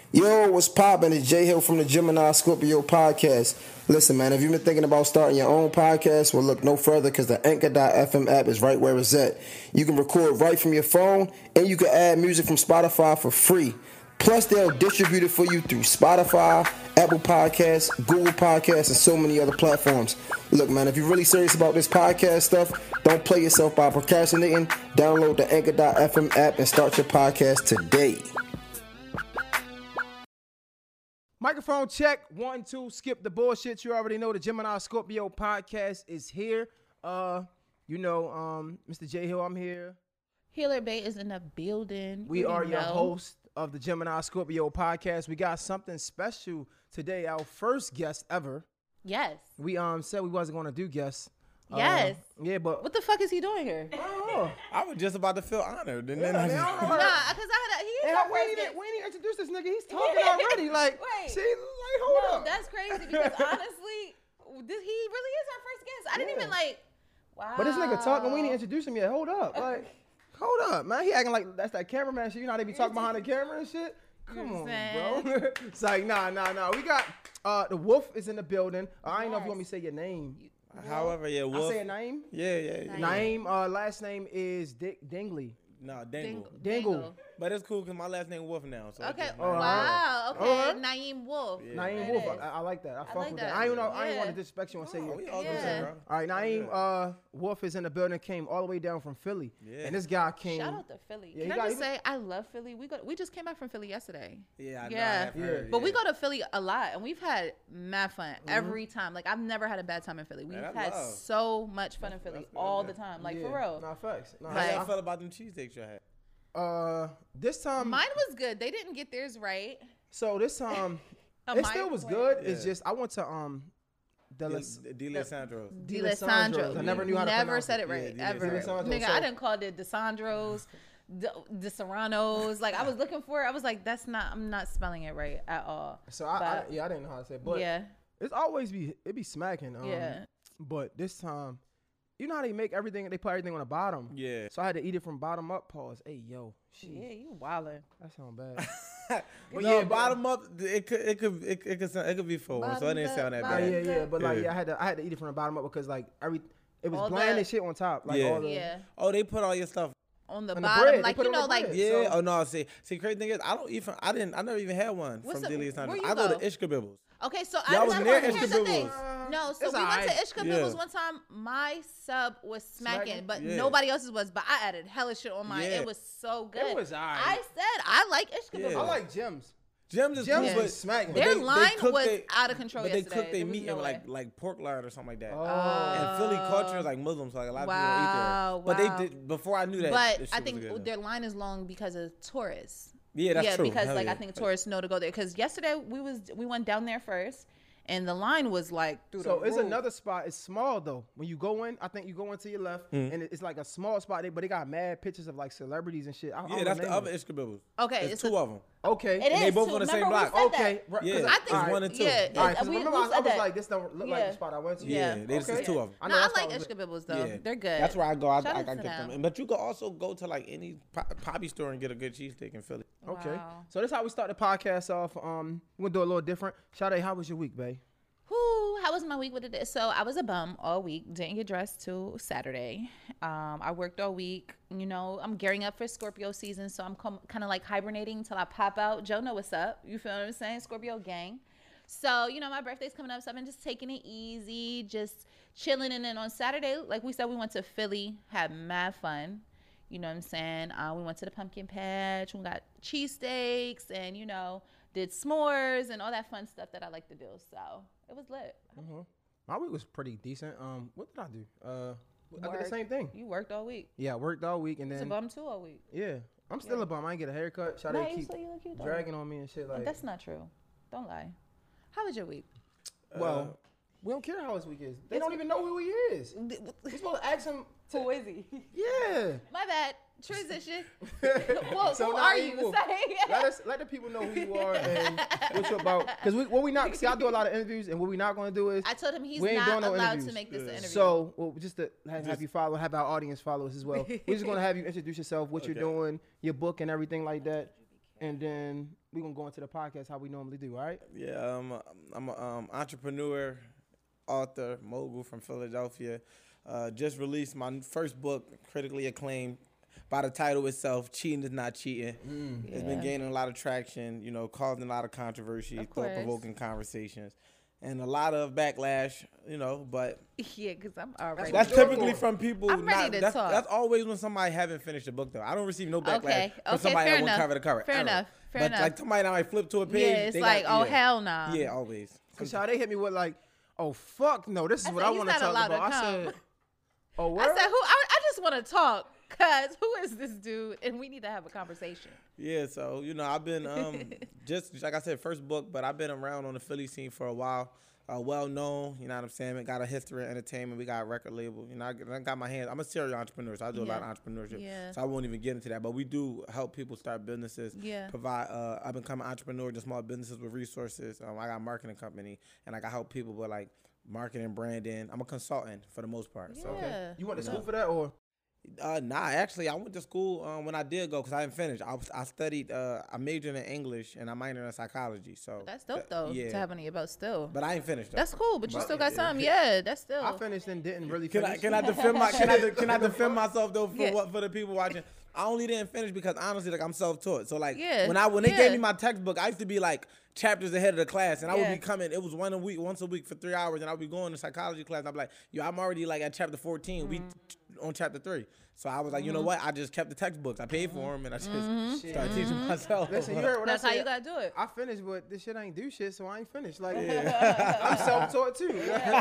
Yo, what's poppin'? It's Jay Hill from the Gemini Scorpio podcast. Listen, man, if you've been thinking about starting your own podcast, well, look no further because the Anchor.fm app is right where it's at. You can record right from your phone, and you can add music from Spotify for free. Plus, they'll distribute it for you through Spotify, Apple Podcasts, Google Podcasts, and so many other platforms. Look, man, if you're really serious about this podcast stuff, don't play yourself by procrastinating. Download the Anchor.fm app and start your podcast today. Microphone check, 1, 2, skip the bullshit. You already know the Gemini Scorpio podcast is here. Mr. J Hill, I'm here. Healer Bay is in the building. We are your host of the Gemini Scorpio podcast. We got something special today. Our first guest ever. Yes. We said we wasn't gonna do guests. Yes. But what the fuck is he doing here? I was just about to feel honored, and then Nah, because he's our first guest. We ain't introduce this nigga. He's talking already. Like, wait. see, like, hold up. That's crazy because honestly, he really is our first guest. I didn't even wow. But this nigga talking, we didn't introduce him yet. Hold up, hold up, man. He acting like that's that cameraman shit. You know how they be talking behind the camera and shit. Come on, bro. It's like, nah. We got the Wolf is in the building. I ain't know if you want me to say your name. However, yeah, Wolf. I say a name? Yeah. Naeem, last name is Dingley. No, Dingle. But it's cool because my last name Wolf now. So Okay. just, Wow. Okay. Alright. Naeem Wolf. Yeah. Naeem Wolf. I like that. I fuck like with that. that. I ain't Yeah. want to disrespect you and say we all Yeah. good, bro. all right, Naeem Wolf is in the building. Came all the way down from Philly. Yeah. And this guy came. Shout out to Philly. Yeah, Can I just say I love Philly? We just came back from Philly yesterday. Yeah, I know. Yeah. I have heard, But we go to Philly a lot, and we've had mad fun every time. Like, I've never had a bad time in Philly. We've Man, I had love. so much fun in Philly That's good, all man. the time. Like, Yeah. for real. Nah, facts. Nah, How y'all Like- felt about them cheesesteaks you had? this time. Mine was good. They didn't get theirs right. So this time, it Mine still was went- good. It's Yeah. just I went to D'Alessandro's. DeLisandro. I never knew how to Never pronounce said it. it right. Yeah, ever. DeLisandro. Nigga, So- I done called it DeSandros, De Serranos. Like, I was looking for it. I was like, I'm not spelling it right at all. So I But- didn't know how to say it. But yeah. it's always be smacking. Yeah. But this time, you know how they make everything, they put everything on the bottom. Yeah. So I had to eat it from bottom up. Pause. Hey, yo. Yeah, you wildin'. That sound bad. But No, yeah, but- bottom up, it could be full, so it didn't sound that Bottom bad. yeah. But like, Yeah. I had to eat it from the bottom up because like it was All bland the- and shit on top. Like Yeah. all the. Yeah. Oh, they put all your stuff. On the And the bottom. bread, they Like, put you it on know, the like, bread. Yeah. So- Oh no. See, crazy thing is, I never even had one What's from the- D'Alessandro's. where you I go to go? Ishkabibbles. okay, so Y'all I was remember, near here's the thing. Ishkabibbles. No, so It's we went to alright. Ishkabibbles Yeah. one time. My sub was smacking, but Yeah. nobody else's was. But I added hella shit on mine. Yeah. It was so good. was alright. I said I like Ishkabibbles. Yeah. I like Jim's. Jim's is Jim's cool, was smacking. Their they line cook was they- out of control But they yesterday. cook their There was meat no in way. like pork lard or something like that. Oh. And Philly culture is like Muslims, so like a lot of people don't eat Wow, there. But wow. they did before I knew that. But this I shit was think good. their line is long because of tourists. Yeah, that's true. because Hell like yeah. I think tourists know to go there. Because yesterday we went down there first, and the line was like through So the it's roof. another spot. It's small though. When you go in, I think you go into your left, and it's like a small spot. But they got mad pictures of like celebrities and shit. I don't Yeah, know that's the name other of it. Ishkabibbles. Okay, There's it's two a- of them. Okay. It And they is both too. on the same Remember we block. said Okay. that. Right, Yeah, 'cause I think it's one and two. Yeah, All right, 'cause we remember I said was that. like, this don't look like Yeah. the spot I went to. Yeah, there's Okay. two of them. I No, know I that's like why I was- Ishkabibbles though. Yeah. They're good. That's where I go. I Shout out get to them. them. But you can also go to like any poppy store and get a good cheesesteak in Philly. Okay. Wow. So this is how we start the podcast off. We're gonna do a little different. Sade, how was your week, babe? Whew, how was my week with it? So I was a bum all week. Didn't get dressed till Saturday. I worked all week. You know, I'm gearing up for Scorpio season, so I'm kind of like hibernating till I pop out. Joe know what's up. You feel what I'm saying? Scorpio gang. So, you know, my birthday's coming up, so I've been just taking it easy, just chilling. And then on Saturday, like we said, we went to Philly, had mad fun. You know what I'm saying? We went to the pumpkin patch. We got cheesesteaks and, you know, did s'mores and all that fun stuff that I like to do. So it was lit. My week was pretty decent. What did I do? I did the Work. same thing. You worked all week. Yeah, I worked all week and It's a then bum too all week. yeah, I'm still a bum. I ain't get a haircut. Sade No, you keep still you look cute though. dragging on me and shit like. That's not true. Don't lie. How was your week? Well, we don't care how his week is. They don't even know who he is. We supposed to ask him. Who is he? Yeah. My bad. Transition. Well, who are you? Let the people know who you are and what you're about. Because what we not see, I do a lot of interviews, and what we not going to do is I told him he's we ain't not doing no allowed interviews. to make this an interview. So, well, just to have you follow, have our audience follow us as well. We're just going to have you introduce yourself, what you're Okay. doing, your book, and everything like that. And then we gonna go into the podcast how we normally do. All right. Yeah, I'm an entrepreneur, author, mogul from Philadelphia. Just released my first book, critically acclaimed. By the title itself, Cheating is Not Cheating. It's been gaining a lot of traction, causing a lot of controversy, thought-provoking conversations, and a lot of backlash, but... Yeah, because I'm already... That's typically from people... I'm ready to talk. That's always when somebody haven't finished a book, though. I don't receive no backlash from somebody that won't cover the cover. Fair enough. But like somebody that might flip to a page... Yeah, it's like, hell nah. Yeah, always. Because they hit me with like, oh, fuck no, this is what I want to talk about. I said, oh, what? I said, I just want to talk. Cause who is this dude? And we need to have a conversation. Yeah, so I've been just like I said, first book, but I've been around on the Philly scene for a while. Well known, you know what I'm saying? Got a history of entertainment. We got a record label. I got my hands. I'm a serial entrepreneur, so I do a lot of entrepreneurship. Yeah. So I won't even get into that. But we do help people start businesses. Yeah. Provide. I've become an entrepreneur to small businesses with resources. I got a marketing company, and I help people with like marketing, branding. I'm a consultant for the most part. Yeah. So you went to school for that or? Nah, actually, I went to school when I did go because I didn't finish. I studied, I majored in English and I minored in psychology. So that's dope though. To have under your belt still. But I ain't finished. That's cool, but you still got some. Yeah, that's still. I finished and didn't really finish. Can I defend defend myself though for the people watching? I only didn't finish because honestly, like I'm self-taught. So like when they gave me my textbook, I used to be like chapters ahead of the class, and I would be coming. It was once a week for 3 hours, and I would be going to psychology class. And I'm like, I'm already like at chapter 14. We on chapter 3. So I was like, you know what? I just kept the textbooks. I paid for them, and I just started teaching myself. Listen, you heard what That's I said. how you gotta do it. I finished, but this shit ain't do shit, so I ain't finished. Like, I'm self-taught too.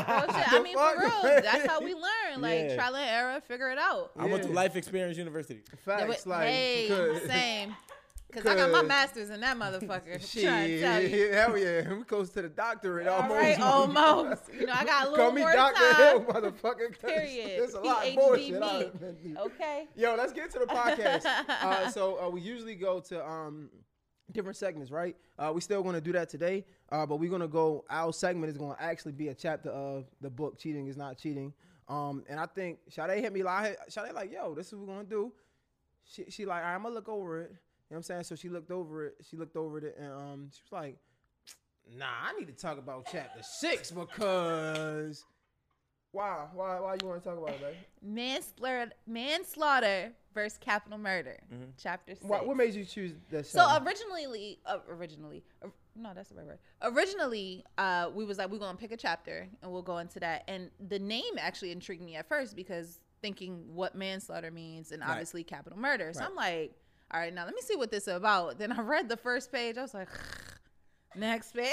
I mean, for real, that's how we learn. Like trial and error, figure it out. I went to Life Experience University. Facts, like, same. Cause I got my master's in that motherfucker. Shit, hell yeah, we close to the doctorate almost. All right, almost. I got a little Call me more Dr. time. Hill, motherfucker. Period. There's a lot of bullshit. Okay. Yo, let's get to the podcast. So we usually go to different segments, right? We still going to do that today, but we're going to go. Our segment is going to actually be a chapter of the book "Cheating Is Not Cheating." And I think Sade hit me like, Sade like, yo, this is what we're going to do. She like, I'm gonna look over it. You know what I'm saying? So she looked over it. And she was like, nah, I need to talk about chapter 6 because why you want to talk about it, babe? Manslaughter versus capital murder, chapter 6. What made you choose this? So originally, no, that's the right word. Originally, we was like, we're gonna pick a chapter and we'll go into that. And the name actually intrigued me at first because thinking what manslaughter means and obviously capital murder. So I'm like, all right, now let me see what this is about. Then I read the first page. I was like, next page.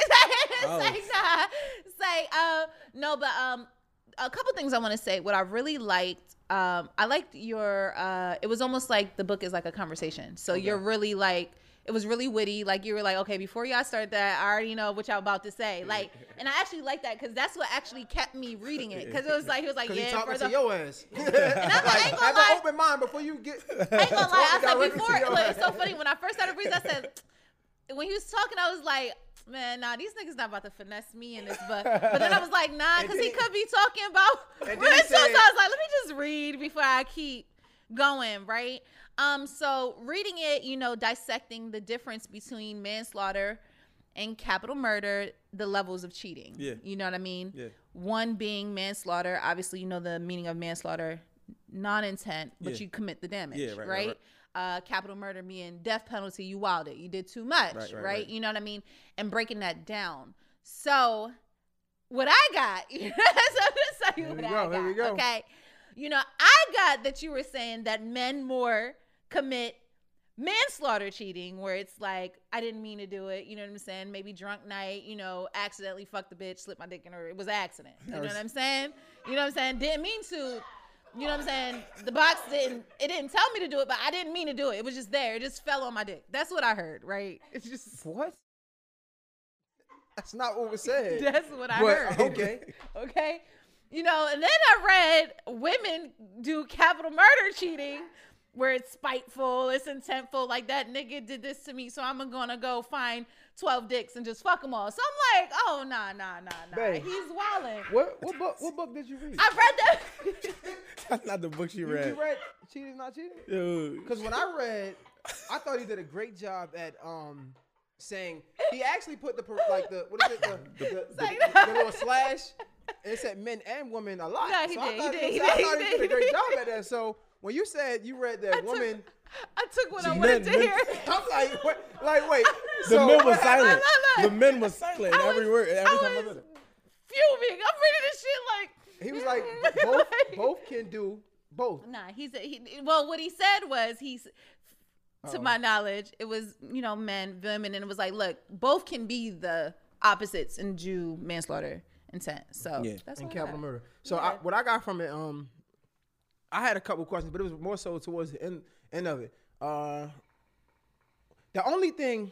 No, but a couple things I want to say. What I really liked, I liked your. It was almost like the book is like a conversation. So you're really like. It was really witty. Like you were like, okay, before y'all start that, I already know what y'all about to say. Like, and I actually like that because that's what actually kept me reading it. Because it was like he was like, yeah, he talking to your ass. And I'm like, I ain't gonna have lie. An open mind before you get. I ain't gonna lie. I was like, before. Look, it's so funny when I first started reading. I said, when he was talking, I was like, man, nah, these niggas not about to finesse me in this. But then I was like, nah, because he could be talking about. So I was like, let me just read before I keep going, right? So reading it, dissecting the difference between manslaughter and capital murder, the levels of cheating. Yeah. You know what I mean? Yeah. One being manslaughter. Obviously, you know the meaning of manslaughter, non-intent, but you commit the damage, right? Capital murder being death penalty, you wilded. You did too much, right? You know what I mean? And breaking that down. So what I got, so I'm just tell you what I got. Here we go. Okay. I got that you were saying that men more commit manslaughter cheating, where it's like, I didn't mean to do it. You know what I'm saying? Maybe drunk night, accidentally fucked the bitch, slipped my dick in her. It was an accident. You know what I'm saying? Didn't mean to. You know what I'm saying? The box didn't tell me to do it, but I didn't mean to do it. It was just there. It just fell on my dick. That's what I heard, right? It's just. What? That's not what was said. That's what I heard. Okay. Okay. And then I read women do capital murder cheating where it's spiteful, it's intentful, like that nigga did this to me, so I'm gonna go find 12 dicks and just fuck them all. So I'm like, oh, nah. Babe, he's wildin'. What book did you read? I read that. That's not the book she read. You read Cheating Is Not Cheating? Because when I read, I thought he did a great job at saying he actually put the little slash. And it said men and women a lot. Yeah, he so did. I He thought he did. did a great job at that. So when you said you read that woman, I took what I wanted to hear. I'm like, wait. The men was look, silent. look. The men was silent every word, every time I was read it. fuming. I'm reading this shit like. He was like, both can do both. Nah, well, what he said was to my knowledge, it was, men, women, and it was like, look, both can be the opposites and do manslaughter intent. So that's and what capital I murder. So what I got from it, I had a couple questions, but it was more so towards the end of it. The only thing,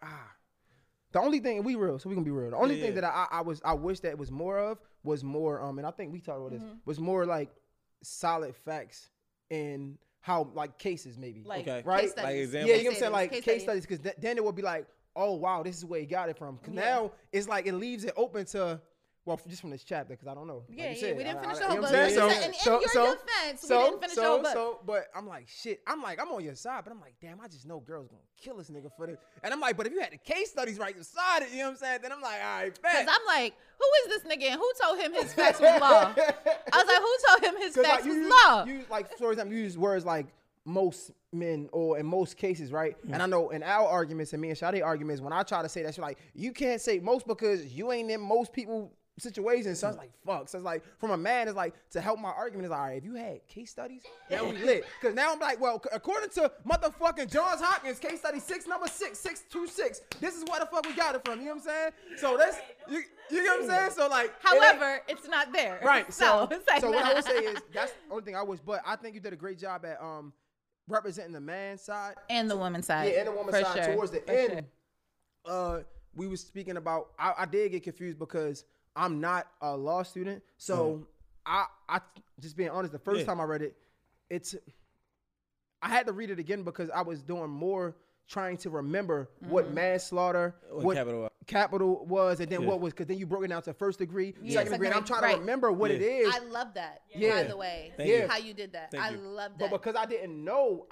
we real, so we gonna be real. The only thing that I wish that it was more of was more, and I think we talked about this, was more like solid facts in how like cases maybe, like, right? case studies. Like examples. Yeah, you know what I'm saying, like Case case studies, because then it would be like, oh wow, this is where he got it from. Because now it's like it leaves it open to. Well, just from this chapter, because I don't know. Yeah, like we didn't finish the you whole know book. what I'm saying? And in your defense, we didn't finish the whole book. But I'm like, shit. I'm on your side, but I'm like, damn, I just know girls gonna kill this nigga for this. And I'm like, but if you had the case studies right beside it, you know what I'm saying? Then I'm like, all right, bet. Because I'm like, who is this nigga and who told him his facts was law? I was like, who told him his facts was law? You like, for example, you use words like most men or in most cases, right? And I know in our arguments and me and Sade arguments, when I try to say that, she's like, you can't say most because you ain't in most people situations. So I was like, fuck. So it's like, from a man, it's like, to help my argument is, all right, if you had case studies, now we lit. Because now I'm like, well, according to motherfucking Johns Hopkins, case study 626, this is where the fuck we got it from. You know what I'm saying? So that's, you know what I'm saying? So like, however, it's not there. Right. So what I would say is, that's the only thing I wish, but I think you did a great job at representing the man side. And the woman's side. Yeah, and the woman's side. Sure. Towards the end, we was speaking about, I did get confused because I'm not a law student. So I just being honest, the first time I read it, I had to read it again because I was doing more trying to remember what manslaughter, what capital was, and then what was, because then you broke it down to first degree, second degree, and I'm trying to remember what it is. I love that, by the way. How you did that. I love that. But because I didn't know,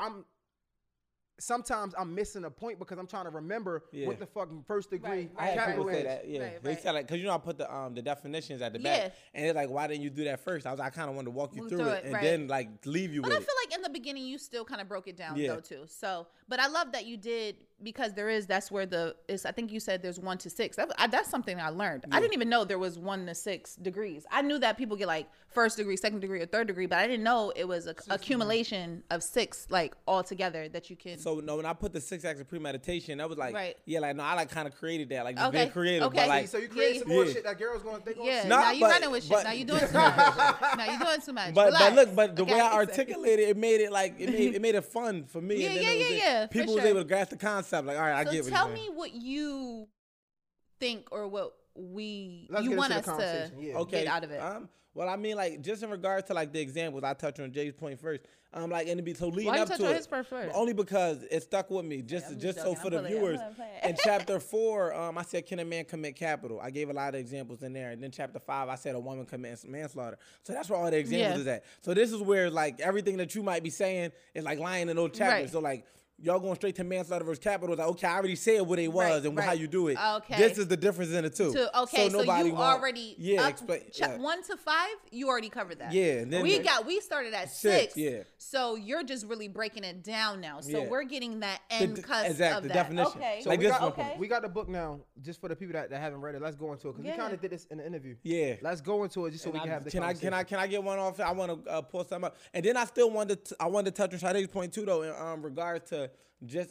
sometimes I'm missing a point because I'm trying to remember what the fucking first degree capital is. They said like, because I put the definitions at the back, and they're like, why didn't you do that first? I kind of wanted to walk you through it and then like leave you with it. But I feel like in the beginning you still kind of broke it down though too. So, but I love that you did, because that's where I think you said there's 1 to 6. That's something I learned. I didn't even know there was 1 to 6 degrees. I knew that people get like first degree, second degree, or third degree, but I didn't know it was a accumulation of 6 like all together that you can. So no, when I put the 6 acts of premeditation, that was like, I like kind of created that, like okay. being creative. Okay. But like, so you created some more shit that girls gonna think. Now you running with shit. Now you doing too much. Now you doing too much. But the way I articulated it made it like it made it fun for me. People was able to grasp the concept. Like, all right, I get what you're saying. So tell me what you think or what you want us to get out of it. Well, I mean, like, just in regards to like the examples, I touched on Jay's point first. Like, and so leading Why up you touch to on it, his part first? only because it stuck with me. Just so for the viewers, in chapter 4, I said, can a man commit capital? I gave a lot of examples in there, and then chapter 5, I said a woman commits manslaughter. So that's where all the examples is at. So this is where like everything that you might be saying is like lying in those chapters. Right. So like, y'all going straight to manslaughter versus capital. Like, okay, I already said what it was and how you do it. Okay. This is the difference in the two. Okay, so you already explain. 1 to 5, you already covered that. Yeah. And then we started at 6. Yeah. So you're just really breaking it down now. So we're getting that end cusp of the definition. Okay. So we got the book now. Just for the people that haven't read it, let's go into it because we kind of did this in the interview. Yeah. Let's go into it just so we can have the conversation. Can I get one off? I want to pull something up, and then I still wanted to touch on Sade's point too, though, in regards to just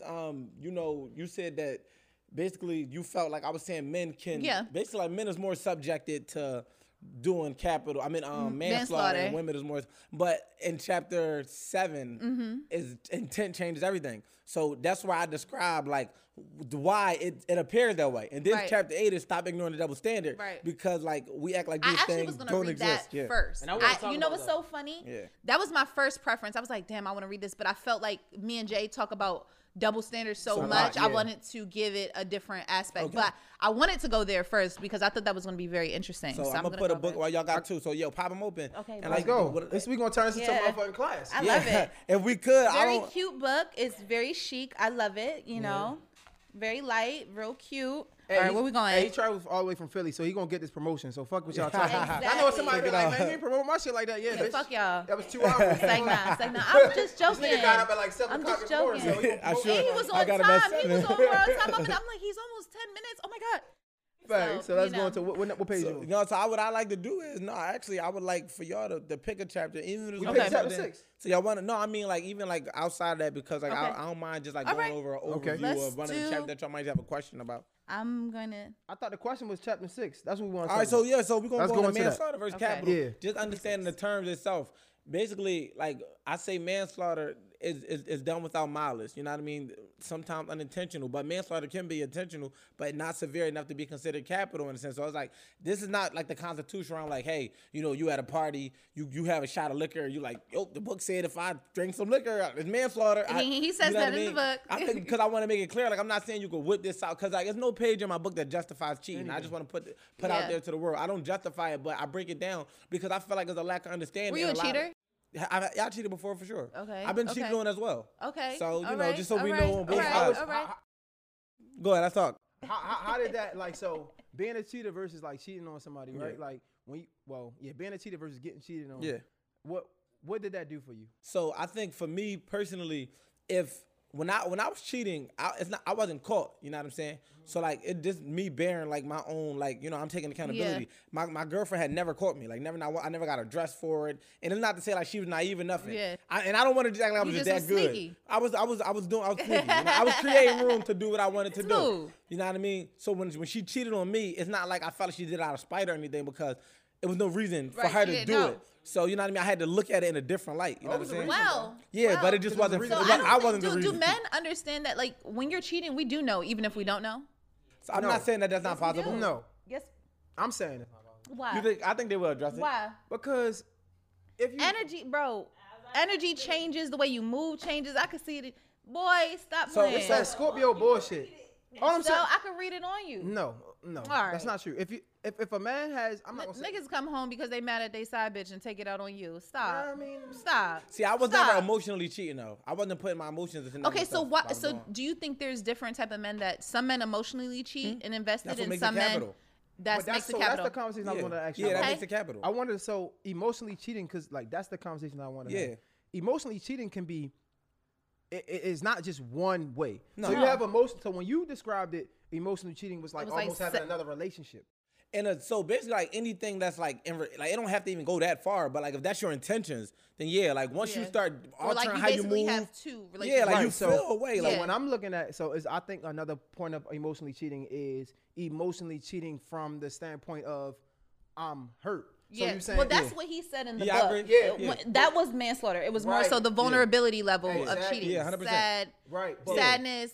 you said that basically you felt like I was saying men can basically like men is more subjected to doing capital. I mean manslaughter, and women is more. But in chapter 7 is intent changes everything. So that's why I described like why it appears that way. And this chapter 8 is stop ignoring the double standard. Right. Because like we act like these things don't exist. That first. And you know what's so funny? Yeah. That was my first preference. I was like, damn, I want to read this, but I felt like me and Jay talk about double standards so much. I wanted to give it a different aspect, but I wanted to go there first because I thought that was going to be very interesting. So I'm gonna put a book while y'all got two. So pop them open. Okay, and let's go. We gonna turn this into a motherfucking class. I love it. If we could, very cute book. It's very chic. I love it. You know. Very light, real cute. Hey, All right, where we going? Hey, he travels all the way from Philly, so he gonna get this promotion. So fuck what y'all talking about. Exactly. I know somebody be like, man, you ain't promote my shit like that. Yeah, bitch. Fuck y'all. That was 2 hours. It's like, nah. I'm just joking. This nigga got up at like 7 I'm o'clock just in the morning. joking. So he I sure. And he was I on got him at time. He 7. was on time. I'm like, he's almost 10 minutes. Oh my God. Facts. So let's you go know. into what page So, you you know, so what I like to do is actually I would like for y'all to pick a chapter, even if it's We one picked chapter chapter. 6. So y'all want to? No, I mean like even like outside of that because like Okay. I don't mind just like All going right. over an Okay. overview Let's of one of the do- chapters that y'all might have a question about. I'm gonna. I thought the question was chapter 6. That's what we want to All right, so yeah, so we're gonna Let's go go into into that. manslaughter versus Okay. capital. Yeah. Just understanding the terms itself. Basically, like I say, manslaughter is done without malice. You know what I mean? Sometimes unintentional, but manslaughter can be intentional, but not severe enough to be considered capital in a sense. So it's like this is not like the Constitution around like, hey, you know, you at a party, you have a shot of liquor, you like, yo, the book said if I drink some liquor, it's manslaughter. He says you know that what I in the mean? book. I think because I want to make it clear, like I'm not saying you could whip this out because like there's no page in my book that justifies cheating. I just want to put out Yeah. there to the world. I don't justify it, but I break it down because I feel like there's a lack of understanding. Were you a and lot of- cheater? I cheated before for sure. Okay, I've been okay. cheated on as well. Okay. So, you all know, right, just so all we right, know on both all right, sides. all right. Go ahead, let's talk. How did that like so being a cheater versus like cheating on somebody, right? Yeah. Like when being a cheater versus getting cheated on. Yeah. What did that do for you? So I think for me personally, when I was cheating, I wasn't caught. You know what I'm saying? So like it just me bearing like my own like you know I'm taking accountability. My girlfriend had never caught me like I never got addressed for it. And it's not to say like she was naive or nothing. Yeah. And I don't want to act like I was You just just that was good. sneaky. I was sneaky. You know? I was creating room to do what I wanted to do. Smooth. You know what I mean? So when she cheated on me, it's not like I felt like she did it out of spite or anything because it was no reason for Right, her she to didn't do know. it. So you know what I mean? I had to look at it in a different light. You know what I'm saying? Well, Yeah, well, but it just wasn't. reason- So I wasn't the do reason. men understand that like when you're cheating, we do know even if we don't know? So I'm No. not saying that that's not we possible. do. No, Yes. I'm saying it Why? You think? I think they will address it. Why? because if you Energy, bro. Energy changes. The way you move changes. I can see it. Boy, stop So playing. it's that Scorpio bullshit. All I'm so saying, I can read it on you. no, right. that's not true. If a man has, I'm not gonna say. Niggas come home because they mad at their side bitch and take it out on you. Stop. I mean, Stop. See, I was Stop. never emotionally cheating though. I wasn't putting my emotions into. Okay, so stuff what? I was So doing. do you think there's different type of men that some men emotionally cheat and invested, That's what and makes some it men capital. that but makes it that's capital? the conversation I Yeah, wanted to ask you. yeah, that about. makes it capital. I wanted so emotionally cheating because like that's the conversation I wanted. To Yeah. have. Emotionally cheating can be. It's not just one way. No. So you No. have emotion. So when you described it, emotionally cheating was like was like almost having se- another relationship. And so basically, like anything that's like, like it don't have to even go that far. But like if that's your intentions, then yeah, like once you Yeah. start Or altering like you how you basically move, have two relationships. yeah, like you Right, so- feel away. So Like Yeah. when I'm looking at I think another point of emotionally cheating is emotionally cheating from the standpoint of I'm hurt. So Yeah, you saying well, that's what he said in the Yeah, I book. agree. Yeah, When- That was manslaughter. It was more Right. so the vulnerability level of Exactly. cheating. Yeah, 100%. Sad, right, but- sadness,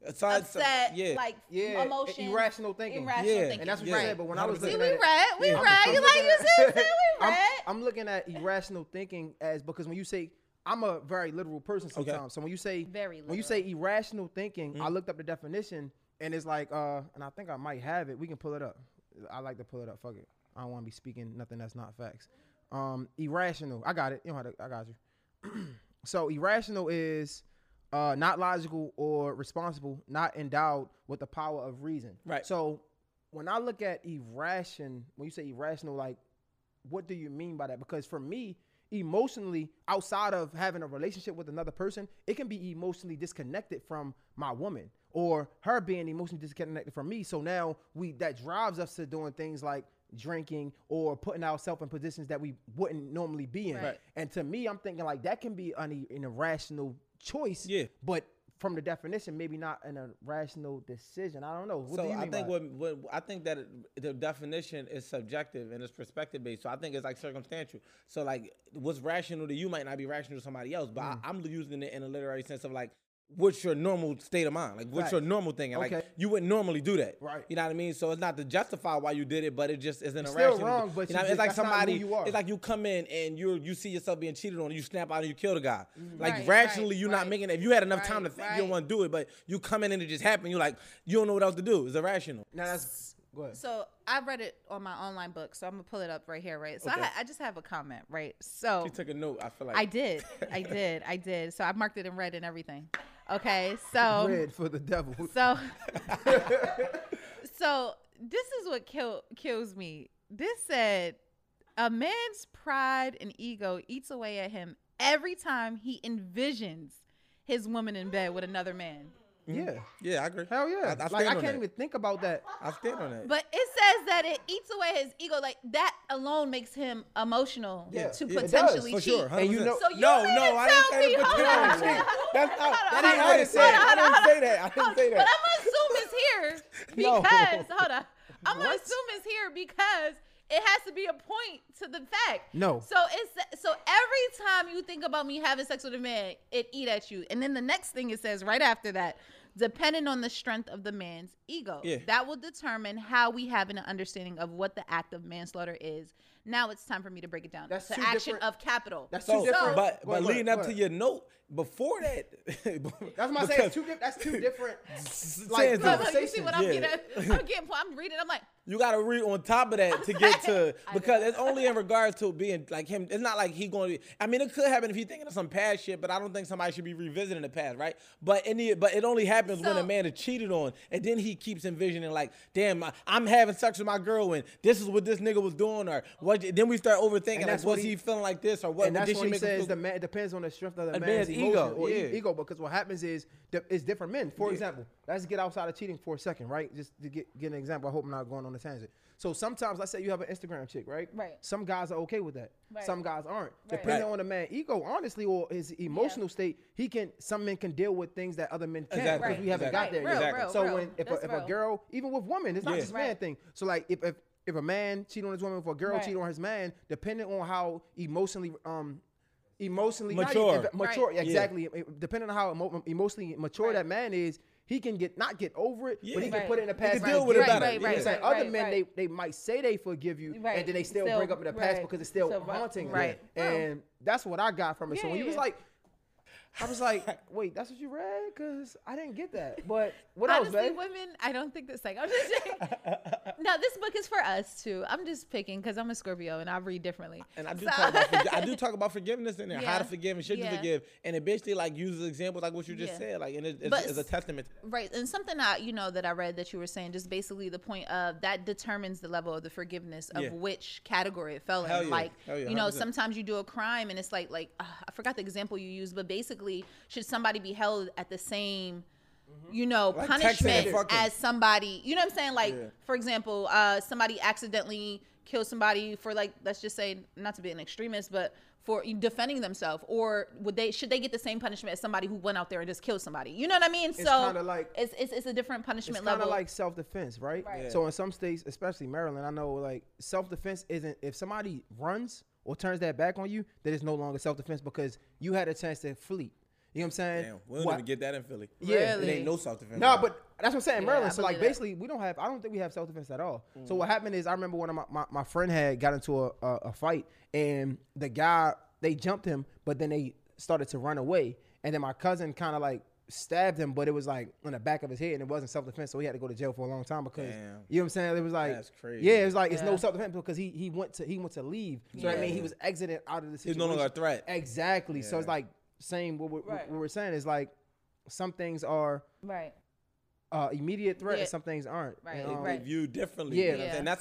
upset, yeah. like Yeah, emotion, irrational thinking. irrational Yeah, thinking. And that's what you right. said. But when I was 100%. See, looking we at it, read, we I'm- read. I'm You like looking you at- said, we read. I'm looking at irrational thinking as because when you say I'm a very literal person sometimes. So when you say Very when you say irrational thinking, I looked up the definition and it's like and I think I might have it. We can pull it up. I like to pull it up. Fuck it. I don't want to be speaking nothing that's not facts. Irrational. I got it. You know how to, I got you. So irrational is not logical or responsible, not endowed with the power of reason. Right. So when I look at when you say irrational, like what do you mean by that? Because for me, emotionally, outside of having a relationship with another person, it can be emotionally disconnected from my woman or her being emotionally disconnected from me. So now that drives us to doing things like drinking or putting ourselves in positions that we wouldn't normally be in. Right. And to me, I'm thinking like that can be an irrational choice. Yeah. But from the definition, maybe not an irrational decision. I don't know. What do you I mean think by it? what I think that the definition is subjective and it's perspective based. So I think it's like circumstantial. So like what's rational to you might not be rational to somebody else. But I'm using it in a literary sense of like what's your normal state of mind? Like what's your normal thinking? Okay. Like you wouldn't normally do that. Right. You know what I mean? So it's not to justify why you did it, but it just is an It's irrational. still wrong, but you know, you it's like that's not who somebody. you are. It's like you come in and you see yourself being cheated on, and you snap out and you kill the guy. Like Right, rationally, right, you're right. not making it. If you had enough time to Right, think, you right. don't want to do it, but you come in and it just happened. You're like, you don't know what else to do. It's irrational. Now that's go ahead. So I read it on my online book, so I'm gonna pull it up right here, right? So Okay. I just have a comment, right? So She took a note. I feel like I did. So I marked it in red and everything. Okay, so Red for the devil. So this is what kills me. This said, a man's pride and ego eats away at him every time he envisions his woman in bed with another man. Yeah, I agree. Hell yeah. I can't even think about that. I stand on that. But it says that it eats away his ego. Like that alone makes him emotional to potentially for cheat. sure. 100%. And you know, So you no, mean I to didn't say tell me, the potential cheat. That's not. That ain't what it said. I didn't say that. I didn't say But that. I'm gonna assume it's here No. because hold on. I'm gonna assume it's here because it has to be a point to the fact. No. So every time you think about me having sex with a man, it eat at you. And then the next thing it says right after that, depending on the strength of the man's ego. Yeah. That will determine how we have an understanding of what the act of manslaughter is. Now it's time for me to break it down. That's the two action different- of capital. That's So, two different. but leading up to your note before that, That's my saying. That's two different. Saying Look, conversations. you see what I'm Yeah. getting at? I'm reading. I'm like, you gotta read on top of that to get to, because it's only in regards to being like him. It's not like he going to be. I mean, it could happen if he's thinking of some past shit, but I don't think somebody should be revisiting the past, right? But it only happens when a man is cheated on, and then he keeps envisioning like, damn, I'm having sex with my girl, and this is what this nigga was doing, or what? Then we start overthinking, like, that's was what he he feeling like this, or what? And that's did when she he make him says feel- the man. It depends on the strength of the man's man's ego, emotion or yeah. ego. Because what happens is it's different men. For example, let's get outside of cheating for a second, right? Just to get an example. I hope I'm not going on a tangent. So sometimes, let's say you have an Instagram chick, right? Right. Some guys are okay with that. Right. Some guys aren't. Right. Depending on the man's ego, honestly, or his emotional state, some men can deal with things that other men can't Exactly. because we haven't got there Real, yet. real, So real. when if That's a real. girl, even with women, it's not Yeah. just man thing. So like if a man cheat on his woman, if a girl Right. cheat on his man, depending on how emotionally Mature. mature, Right. exactly. Depending on how emotionally mature Right. that man is, he can not get over it, but he can Right. put it in the He past. can deal with it better. Right, right, It's like right, other men, right. they might say they forgive you, Right. and then they still Still- bring up in the past right. because it's still So, haunting them. right. And that's what I got from it. So when you was Yeah. like, I was like, wait, that's what you read? Because I didn't get that. But what honestly, else, babe? women, I don't think this. Like, I'm just saying. No, this book is for us too. I'm just picking because I'm a Scorpio and I read differently. And I do So- talk about forgiveness in there, how Yeah. to forgive and should you Yeah. forgive, and it basically like uses examples like what you just Yeah. said, like, and But it's a testament. Right. And something that that I read that you were saying, just basically the point of that determines the level of the forgiveness of Yeah. which category it fell in. Hell yeah. Like, Hell yeah, 100%. sometimes you do a crime and it's like I forgot the example you used, but basically should somebody be held at the same Like punishment texting and fucking. as somebody, you know what I'm saying? Like, Yeah. for example, somebody accidentally kills somebody for, like, let's just say, not to be an extremist, but for defending themselves, or should they get the same punishment as somebody who went out there and just killed somebody? You know what I mean? It's so kinda like- it's a different punishment It's kind level. of like self-defense, right? Right. Yeah. So in some states, especially Maryland, I know like self-defense isn't, if somebody runs or turns their back on you, then it's no longer self-defense because you had a chance to flee. You know what I'm saying? Damn, we don't What- even get that in Philly. Yeah. It Really? ain't no self-defense. No, but that's what I'm saying, Yeah, Maryland. I So like believe that. basically, I don't think we have self-defense at all. So what happened is, I remember one of my friend had got into a fight, and the guy, they jumped him, but then they started to run away, and then my cousin kind of like stabbed him, but it was like on the back of his head, and it wasn't self-defense, so he had to go to jail for a long time because Damn. you know what I'm saying. It was like, That's crazy. yeah, it was like it's no Yeah. self-defense because he went to leave. So I Yeah. mean, he was exiting out of the He's situation. no longer a threat. Exactly. So it's Yeah. like saying what Right. we're saying is like some things are right. immediate threat Yeah. and some things aren't. Right, And, right. Viewed differently. Yeah. You know what I'm Yeah. saying?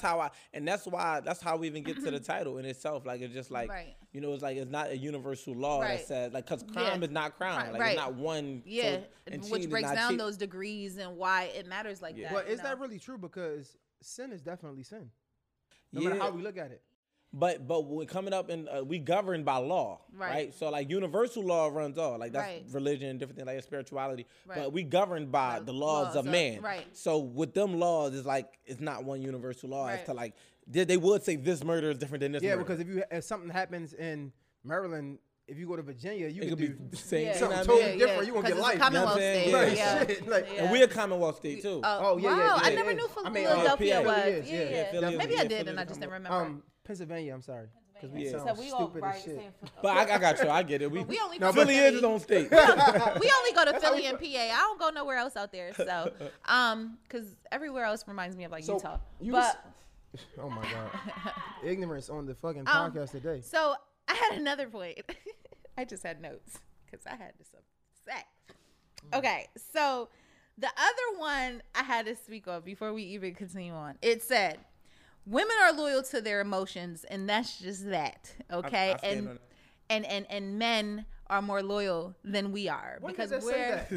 That's how we even get to the title in itself. Like, it's just like, Right. it's like, it's not a universal law Right. that says, like, because crime Yeah. is not crime. Right, Like, right. it's not one. Yeah, so, and which cheating is breaks not down cheat. those degrees and why it matters like Yeah. that. But you is that know? really true? Because sin is definitely sin. No Yeah. matter how we look at it. But when coming up and we governed by law, Right. right? So like universal law runs all, like that's Right. religion, different things like spirituality. Right. But we governed by By the laws laws of of- man. right. So with them laws, it's like it's not one universal law. As Right. to like they would say this murder is different than this. Yeah, murder. because if something happens in Maryland, if you go to Virginia, you it can could be do same. Yeah. You know something what I totally mean? different. You won't 'Cause get it's a life. Commonwealth You know what I'm state. saying? Right, Yeah. shit. Like, Yeah. And we a Commonwealth state too. Oh, yeah, wow! yeah, I yeah, never yeah. knew I mean, Philadelphia PA. was. Philly is, Yeah, yeah, yeah. Philly is, Maybe I yeah, did, Philly and I is just didn't Commonwealth. remember. Pennsylvania, I'm sorry. Because we Yeah. sound So we all stupid right. as shit. But I got you. I get it. We only No, go to Philly is Philly. its own state. We only go to Philly and PA. I don't go nowhere else out there. So, because everywhere else reminds me of like So, Utah. you But Oh my God. Ignorance on the fucking podcast today. so I had another point. I just had notes because I had to say. Okay, so the other one I had to speak of before we even continue on. It said, women are loyal to their emotions, and that's just that. Okay, and men are more loyal than we are because we're.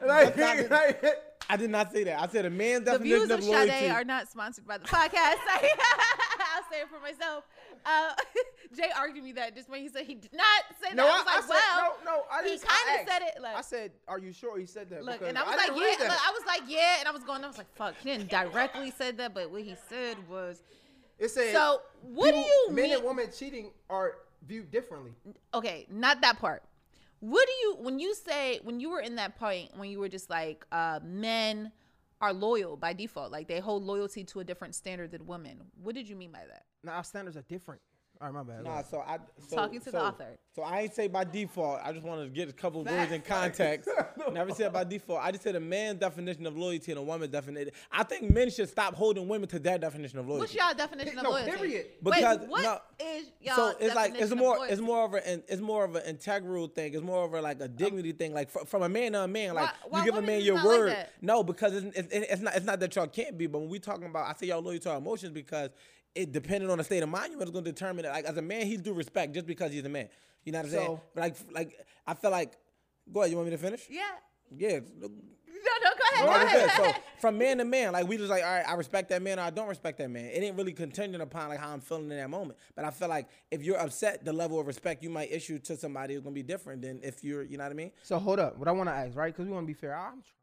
I did not say that. I said a man's the definition views of loyalty. Sade are not sponsored by the podcast. I'll say it for myself. Jay argued me that just when he said he did not say that. I was like, he kind of said it. Like, I said, "Are you sure he said that?" Look, and I was like, yeah. Look, I was like, yeah, and I was like, fuck. He didn't directly say that, but what he said was. It said. So what do you mean? Men and women cheating are viewed differently. Okay, not that part. What do you when you were in that point when you were just like men are loyal by default, like they hold loyalty to a different standard than women? What did you mean by that? Nah, our standards are different. All right, my bad. Nah, talking to the author. So I ain't say by default. I just wanted to get a couple of words in context. Never said by default. I just said a man's definition of loyalty and a woman's definition. I think men should stop holding women to their definition of loyalty. What's y'all definition of loyalty? Period. Because wait, what is y'all so it's like definition it's more of an integral thing. It's more of a like a dignity thing. Like from a man to a man, like why you give a women man is your not like word. that? No, because it's not that y'all can't be. But when we talking about, I say y'all loyal to our emotions because. It depending on the state of mind, you're going to determine that. Like as a man, he's due respect just because he's a man. You know what I'm saying? Like I feel like. Go ahead. You want me to finish? Yeah. Yeah. No, go ahead. So from man to man, like we just like, all right, I respect that man or I don't respect that man. It ain't really contingent upon like how I'm feeling in that moment. But I feel like if you're upset, the level of respect you might issue to somebody is going to be different than if you're, you know what I mean? So hold up. What I want to ask, right? Because we want to be fair.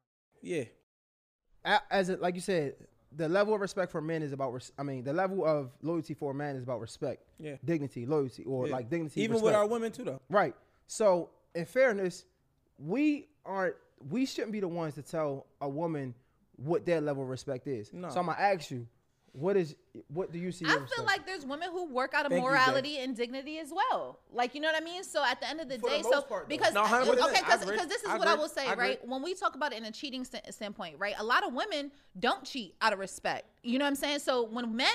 Like you said. The level of respect for men is about, the level of loyalty for a man is about respect, dignity, loyalty, or like dignity. Even respect. with our women too, though. Right. So in fairness, we shouldn't be the ones to tell a woman what their level of respect is. No. So I'm gonna ask you, what do you see? I feel like there's women who work out of morality and dignity as well. Like, you know what I mean? So at the end of the day, because this is what I will say, right? When we talk about it in a cheating standpoint, right? A lot of women don't cheat out of respect. You know what I'm saying? So when men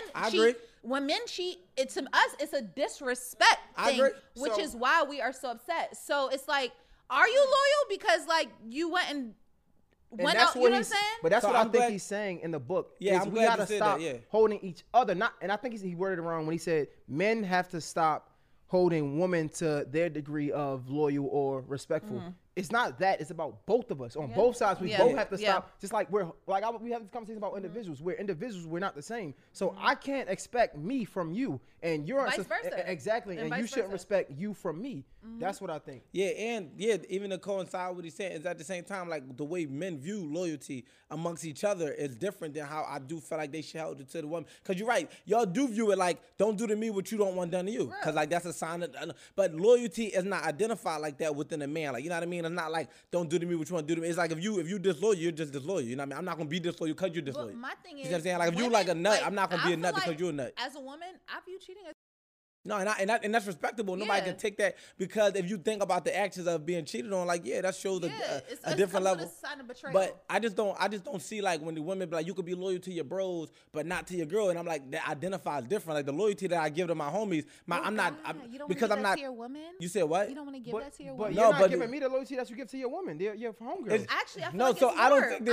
cheat, it's to us, it's a disrespect thing, which is why we are so upset. So it's like, are you loyal because like you went and went out, you know what I'm saying? But that's what I think he's saying in the book. Yeah, we gotta stop holding each other. And I think he worded it wrong when he said men have to stop holding women to their degree of loyal or respectful. Mm-hmm. It's not that. It's about both of us. On both sides, we both have to stop. Just like we have this conversation about individuals. We're individuals. We're not the same. So I can't expect me from you, and you're vice versa. Exactly, and you shouldn't respect you from me. Mm-hmm. That's what I think. Yeah, and even to coincide with what he's saying is at the same time, like the way men view loyalty amongst each other is different than how I do feel like they should hold it to the woman. Because you're right, y'all do view it like don't do to me what you don't want done to you. Because like that's a sign of. But loyalty is not identified like that within a man. Like you know what I mean? It's not like don't do to me what you want to do to me. It's like if you disloyal, you're just disloyal. You know what I mean? I'm not gonna be disloyal because you're disloyal. But my thing is, you know what I'm saying? Like if you like a nut, I'm not gonna be a nut because you're a nut. As a woman, I view cheating as no, and that's respectable. Nobody can take that because if you think about the actions of being cheated on, like that shows a different level. It's a sign of betrayal. But I just don't see like when the women be like you could be loyal to your bros but not to your girl, and I'm like that identifies different. Like the loyalty that I give to my homies, because I'm not. To your woman? You said what? You don't want to give that to your woman. But you're not giving me the loyalty that you give to your woman. Your homegirl. Actually, I feel like it's more.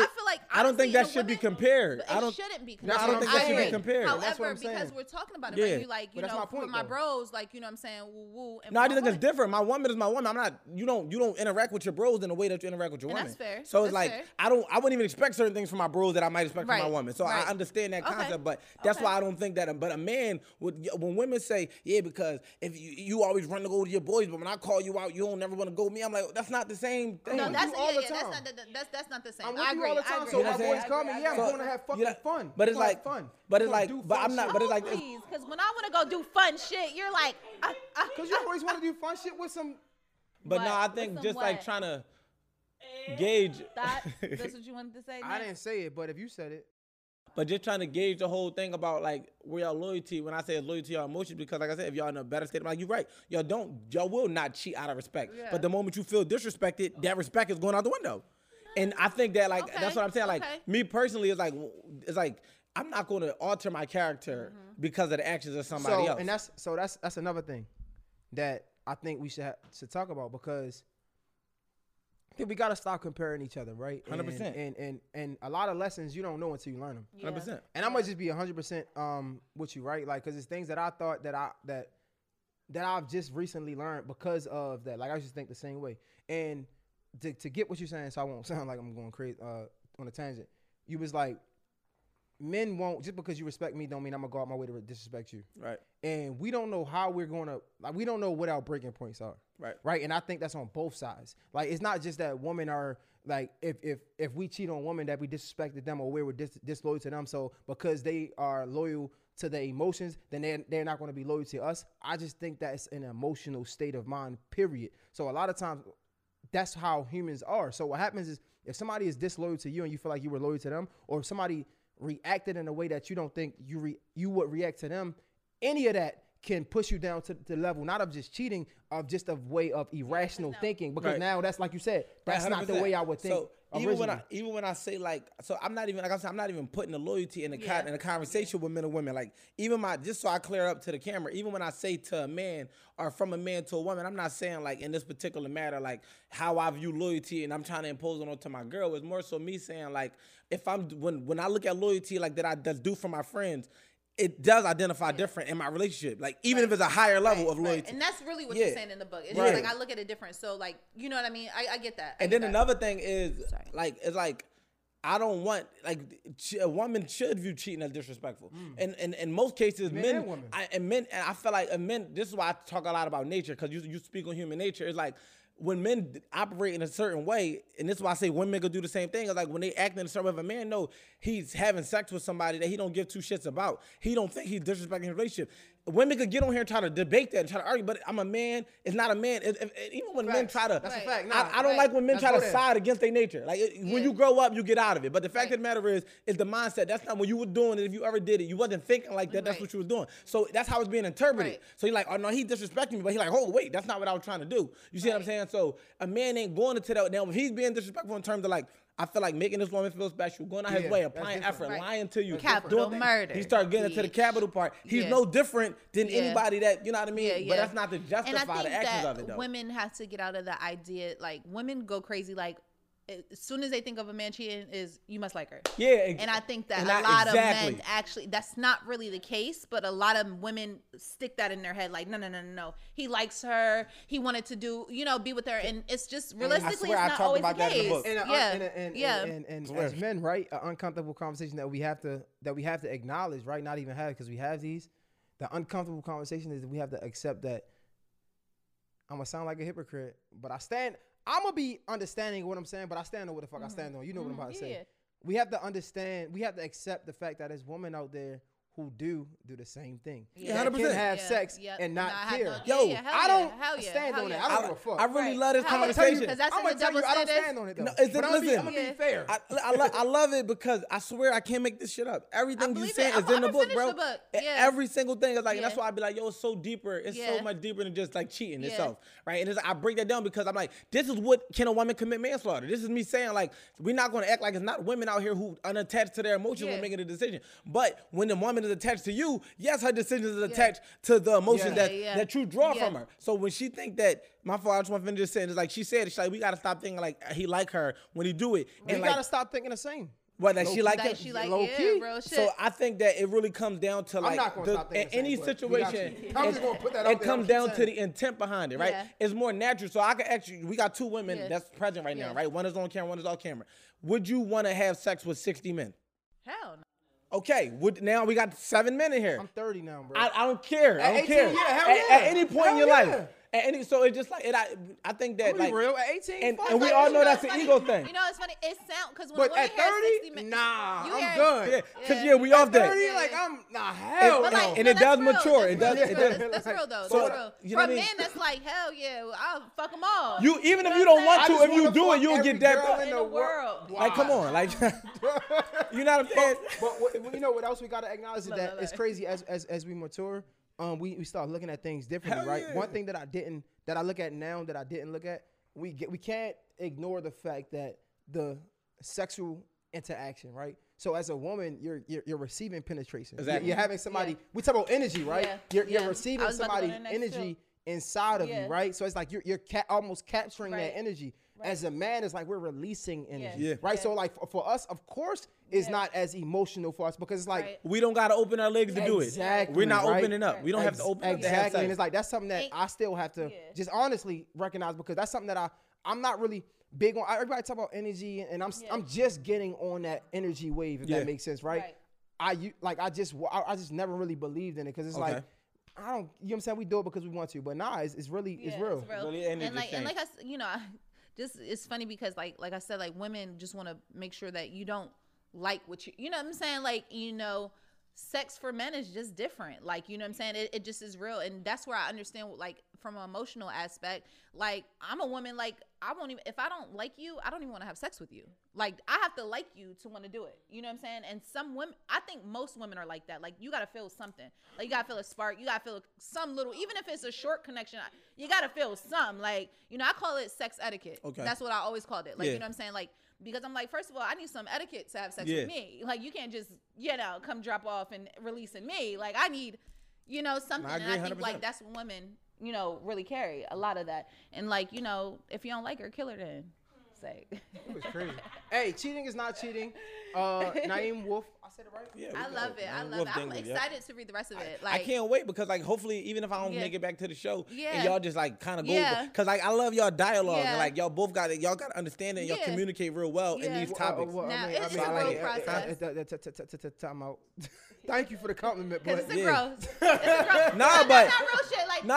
I don't think that should be compared. It shouldn't be compared. I don't think that should be compared. However, because we're talking about it, right? You like, you know, for my bros, like, you know what I'm saying, woo. No, I just think it's different. My woman is my woman. I'm not. You don't interact with your bros in the way that you interact with your woman. That's fair. So it's like I wouldn't even expect certain things from my bros that I might expect from my woman. So I understand that concept, but that's why I don't think that. But a man would, when women say, yeah, because if you always run to go to your boys, but when I call you out, you don't never want to go with me. I'm like, that's not the same thing. No, that's not the same. I'm with you all the time. So my boys call me, I'm going to have fucking fun. But it's like fun. But it's like, but I'm not. But it's like, please, because when I want to go do fun shit, you're like, because you always want to do fun shit with some. But no, I think just like trying to gauge. That's what you wanted to say. I didn't say it, but if you said it. But just trying to gauge the whole thing about like where y'all loyalty, when I say loyalty, y'all emotions, because like I said, if y'all in a better state, I'm like, you're right. Y'all will not cheat out of respect. Yeah. But the moment you feel disrespected, that respect is going out the window. And I think that like, that's what I'm saying. Like me personally, it's like, I'm not going to alter my character because of the actions of somebody else. And that's another thing that I think we should talk about, because think we gotta stop comparing each other, right? 100%. And a lot of lessons you don't know until you learn them. 100%. And I might just be 100% with you, right? Like, cause it's things that I thought that I've just recently learned because of that. Like, I just think the same way. And to get what you're saying, so I won't sound like I'm going crazy on a tangent. You was like, men won't, just because you respect me don't mean I'm gonna go out my way to disrespect you. Right. And we don't know how we're gonna, like, we don't know what our breaking points are. Right. Right. And I think that's on both sides. Like, it's not just that women are like, if we cheat on women that we disrespected them or we were disloyal to them. So because they are loyal to their emotions, then they're not going to be loyal to us. I just think that's an emotional state of mind, period. So a lot of times that's how humans are. So what happens is if somebody is disloyal to you and you feel like you were loyal to them, or if somebody reacted in a way that you don't think you would react to them, any of that can push you down to the level, not of just cheating, of just a way of irrational thinking. Because now that's, like you said, that's 100%. Not the way I would think. So even when I say, like, so I'm not even, like I said, I'm not even putting the loyalty in the conversation with men and women. Like, even just so I clear up to the camera, even when I say to a man or from a man to a woman, I'm not saying, like, in this particular matter, like, how I view loyalty and I'm trying to impose it onto my girl. It's more so me saying, like, if when I look at loyalty, like, that's due for my friends, it does identify different in my relationship, like, even if it's a higher level of loyalty. And that's really what you're saying in the book. It's just like, I look at it different. So, like, you know what I mean? I get that. And then another thing is, like, it's like, I don't want, like, a woman should view cheating as disrespectful. And in most cases, men and women. And I feel like men, this is why I talk a lot about nature, because you speak on human nature. It's like, when men operate in a certain way, and this is why I say women could do the same thing. It's like when they act in a certain way, if a man know he's having sex with somebody that he don't give two shits about, he don't think he's disrespecting his relationship. Women could get on here and try to debate that and try to argue, but I'm a man. It's not a man. Even when men try to, that's a fact. I don't like when men try to side against their nature. Like, when you grow up, you get out of it. But the fact of the matter is the mindset. That's not what you were doing. And if you ever did it, you wasn't thinking like that. That's what you was doing. So that's how it's being interpreted. So you're like, oh no, he disrespecting me, but he's like, oh wait, that's not what I was trying to do. You see what I'm saying? So a man ain't going into that. Now, if he's being disrespectful in terms of, like, I feel like making this woman feel special, going out his way, applying effort, lying to you. Capital murder. He started getting into the capital part. He's no different than anybody that, you know what I mean? But that's not to justify the actions of it, though. Women have to get out of the idea, like, women go crazy, like, as soon as they think of a man cheating, is you must like her. Yeah. And I think that a lot of men actually, that's not really the case, but a lot of women stick that in their head, like, no. He likes her. He wanted to do, be with her. And it's just, realistically, it's not always the case. And as men, right, an uncomfortable conversation that we have to acknowledge, right, not even have, because we have these. The uncomfortable conversation is that we have to accept that I'm going to sound like a hypocrite, but I'm going to be understanding of what I'm saying, but I stand on what the fuck I stand on. You know what I'm about to say. We have to understand, we have to accept the fact that there's women out there who do the same thing. Yeah, 100%. Can have sex and not care. I don't stand on it. I don't give a fuck. I really love this conversation. Because that's in the double I don't stand on it, though. No, but I'm going to be fair. I love it because I swear I can't make this shit up. Everything you say is in the book, bro. Every single thing is like, that's why I be like, yo, it's so deeper. It's so much deeper than just like cheating itself, right? And I break that down because I'm like, this is what can a woman commit manslaughter. This is me saying, like, we're not going to act like it's not women out here who unattached to their emotions when making a decision. But when the woman is attached to you, yes, her decisions is attached to the emotions that you draw from her. So when she think that, my fault, I just want to finish this sentence, like she said, she's like, we got to stop thinking like he like her when he do it. And we got to stop thinking the same. What, that she like that? Low key. Real shit. So I think that it really comes down to, like, in any situation, it comes down to the intent behind it, right? It's more natural. So I can actually, we got two women that's present right now, right? One is on camera, one is off camera. Would you want to have sex with 60 men? Hell no. Okay, now we got 7 men in here. I'm 30 now, bro. I don't care. I don't care. At any point in your life. So it's just like, I think that, like, real, at 18, and we all know that's an ego thing. You know, it's funny. It sounds, because when a woman at 30, 60 I'm good. Because we off that. 30, like, I'm hell no. Like, and it does mature. That's real though. So, for a man, that's like, hell yeah, I'll fuck them all. Even if you don't want to, if you do it, you'll get that in the world. Like, come on, like, you know what I'm saying? But you know what else we gotta acknowledge is that it's crazy as we mature. We start looking at things differently, right? Yeah. One thing that I look at now that I didn't look at, we can't ignore the fact that the sexual interaction, right? So as a woman, you're receiving penetration. Exactly. You're having somebody. We talk about energy, right? You're receiving somebody's energy inside of you, right? So it's like you're almost capturing that energy. As a man, it's like we're releasing energy, Yeah. right? So like for us, of course, it's not as emotional for us because it's like we don't got to open our legs to do it. Exactly, We're not right? opening up. We don't have to open up to have exactly, sex. and it's like that's something that I still have to just honestly recognize because that's something that I'm not really big on. Everybody talk about energy, and I'm just getting on that energy wave, if that makes sense, right? I just never really believed in it because it's like I don't, you know what I'm saying? We do it because we want to, but nah, it's real. Really and like I said, you know, just it's funny because like I said, like women just want to make sure that you don't like what you know what I'm saying? Like, you know, sex for men is just different. Like, you know what I'm saying? It just is real. And that's where I understand, like, from an emotional aspect, like, I'm a woman, like, I won't even, if I don't like you, I don't even want to have sex with you. Like, I have to like you to want to do it. You know what I'm saying? And some women, I think most women are like that. Like, you got to feel something. Like, you got to feel a spark. You got to feel some little, even if it's a short connection, you got to feel some. Like, you know, I call it sex etiquette. Okay. That's what I always called it. Like, you know what I'm saying? Like, because I'm like, first of all, I need some etiquette to have sex with me. Like, you can't just, you know, come drop off and releasing me. Like, I need, you know, something. And I think, 100%. Like, that's what women, you know, really carry a lot of that. And, like, you know, if you don't like her, kill her then. Say. It was crazy. Hey, cheating is not cheating. Naeem Wolf. I said it right? Yeah, I love it. I love it. I'm excited to read the rest of it. Like, I can't wait because, like, hopefully, even if I don't make it back to the show, and y'all just, like, kind of go over. Because, like, I love y'all dialogue. And, like, y'all both got it. Y'all got to understand it. Y'all communicate real well in these topics. Now, it's a real process. Time out. Thank you for the compliment, but it's a growth. Nah, but not real shit. Like,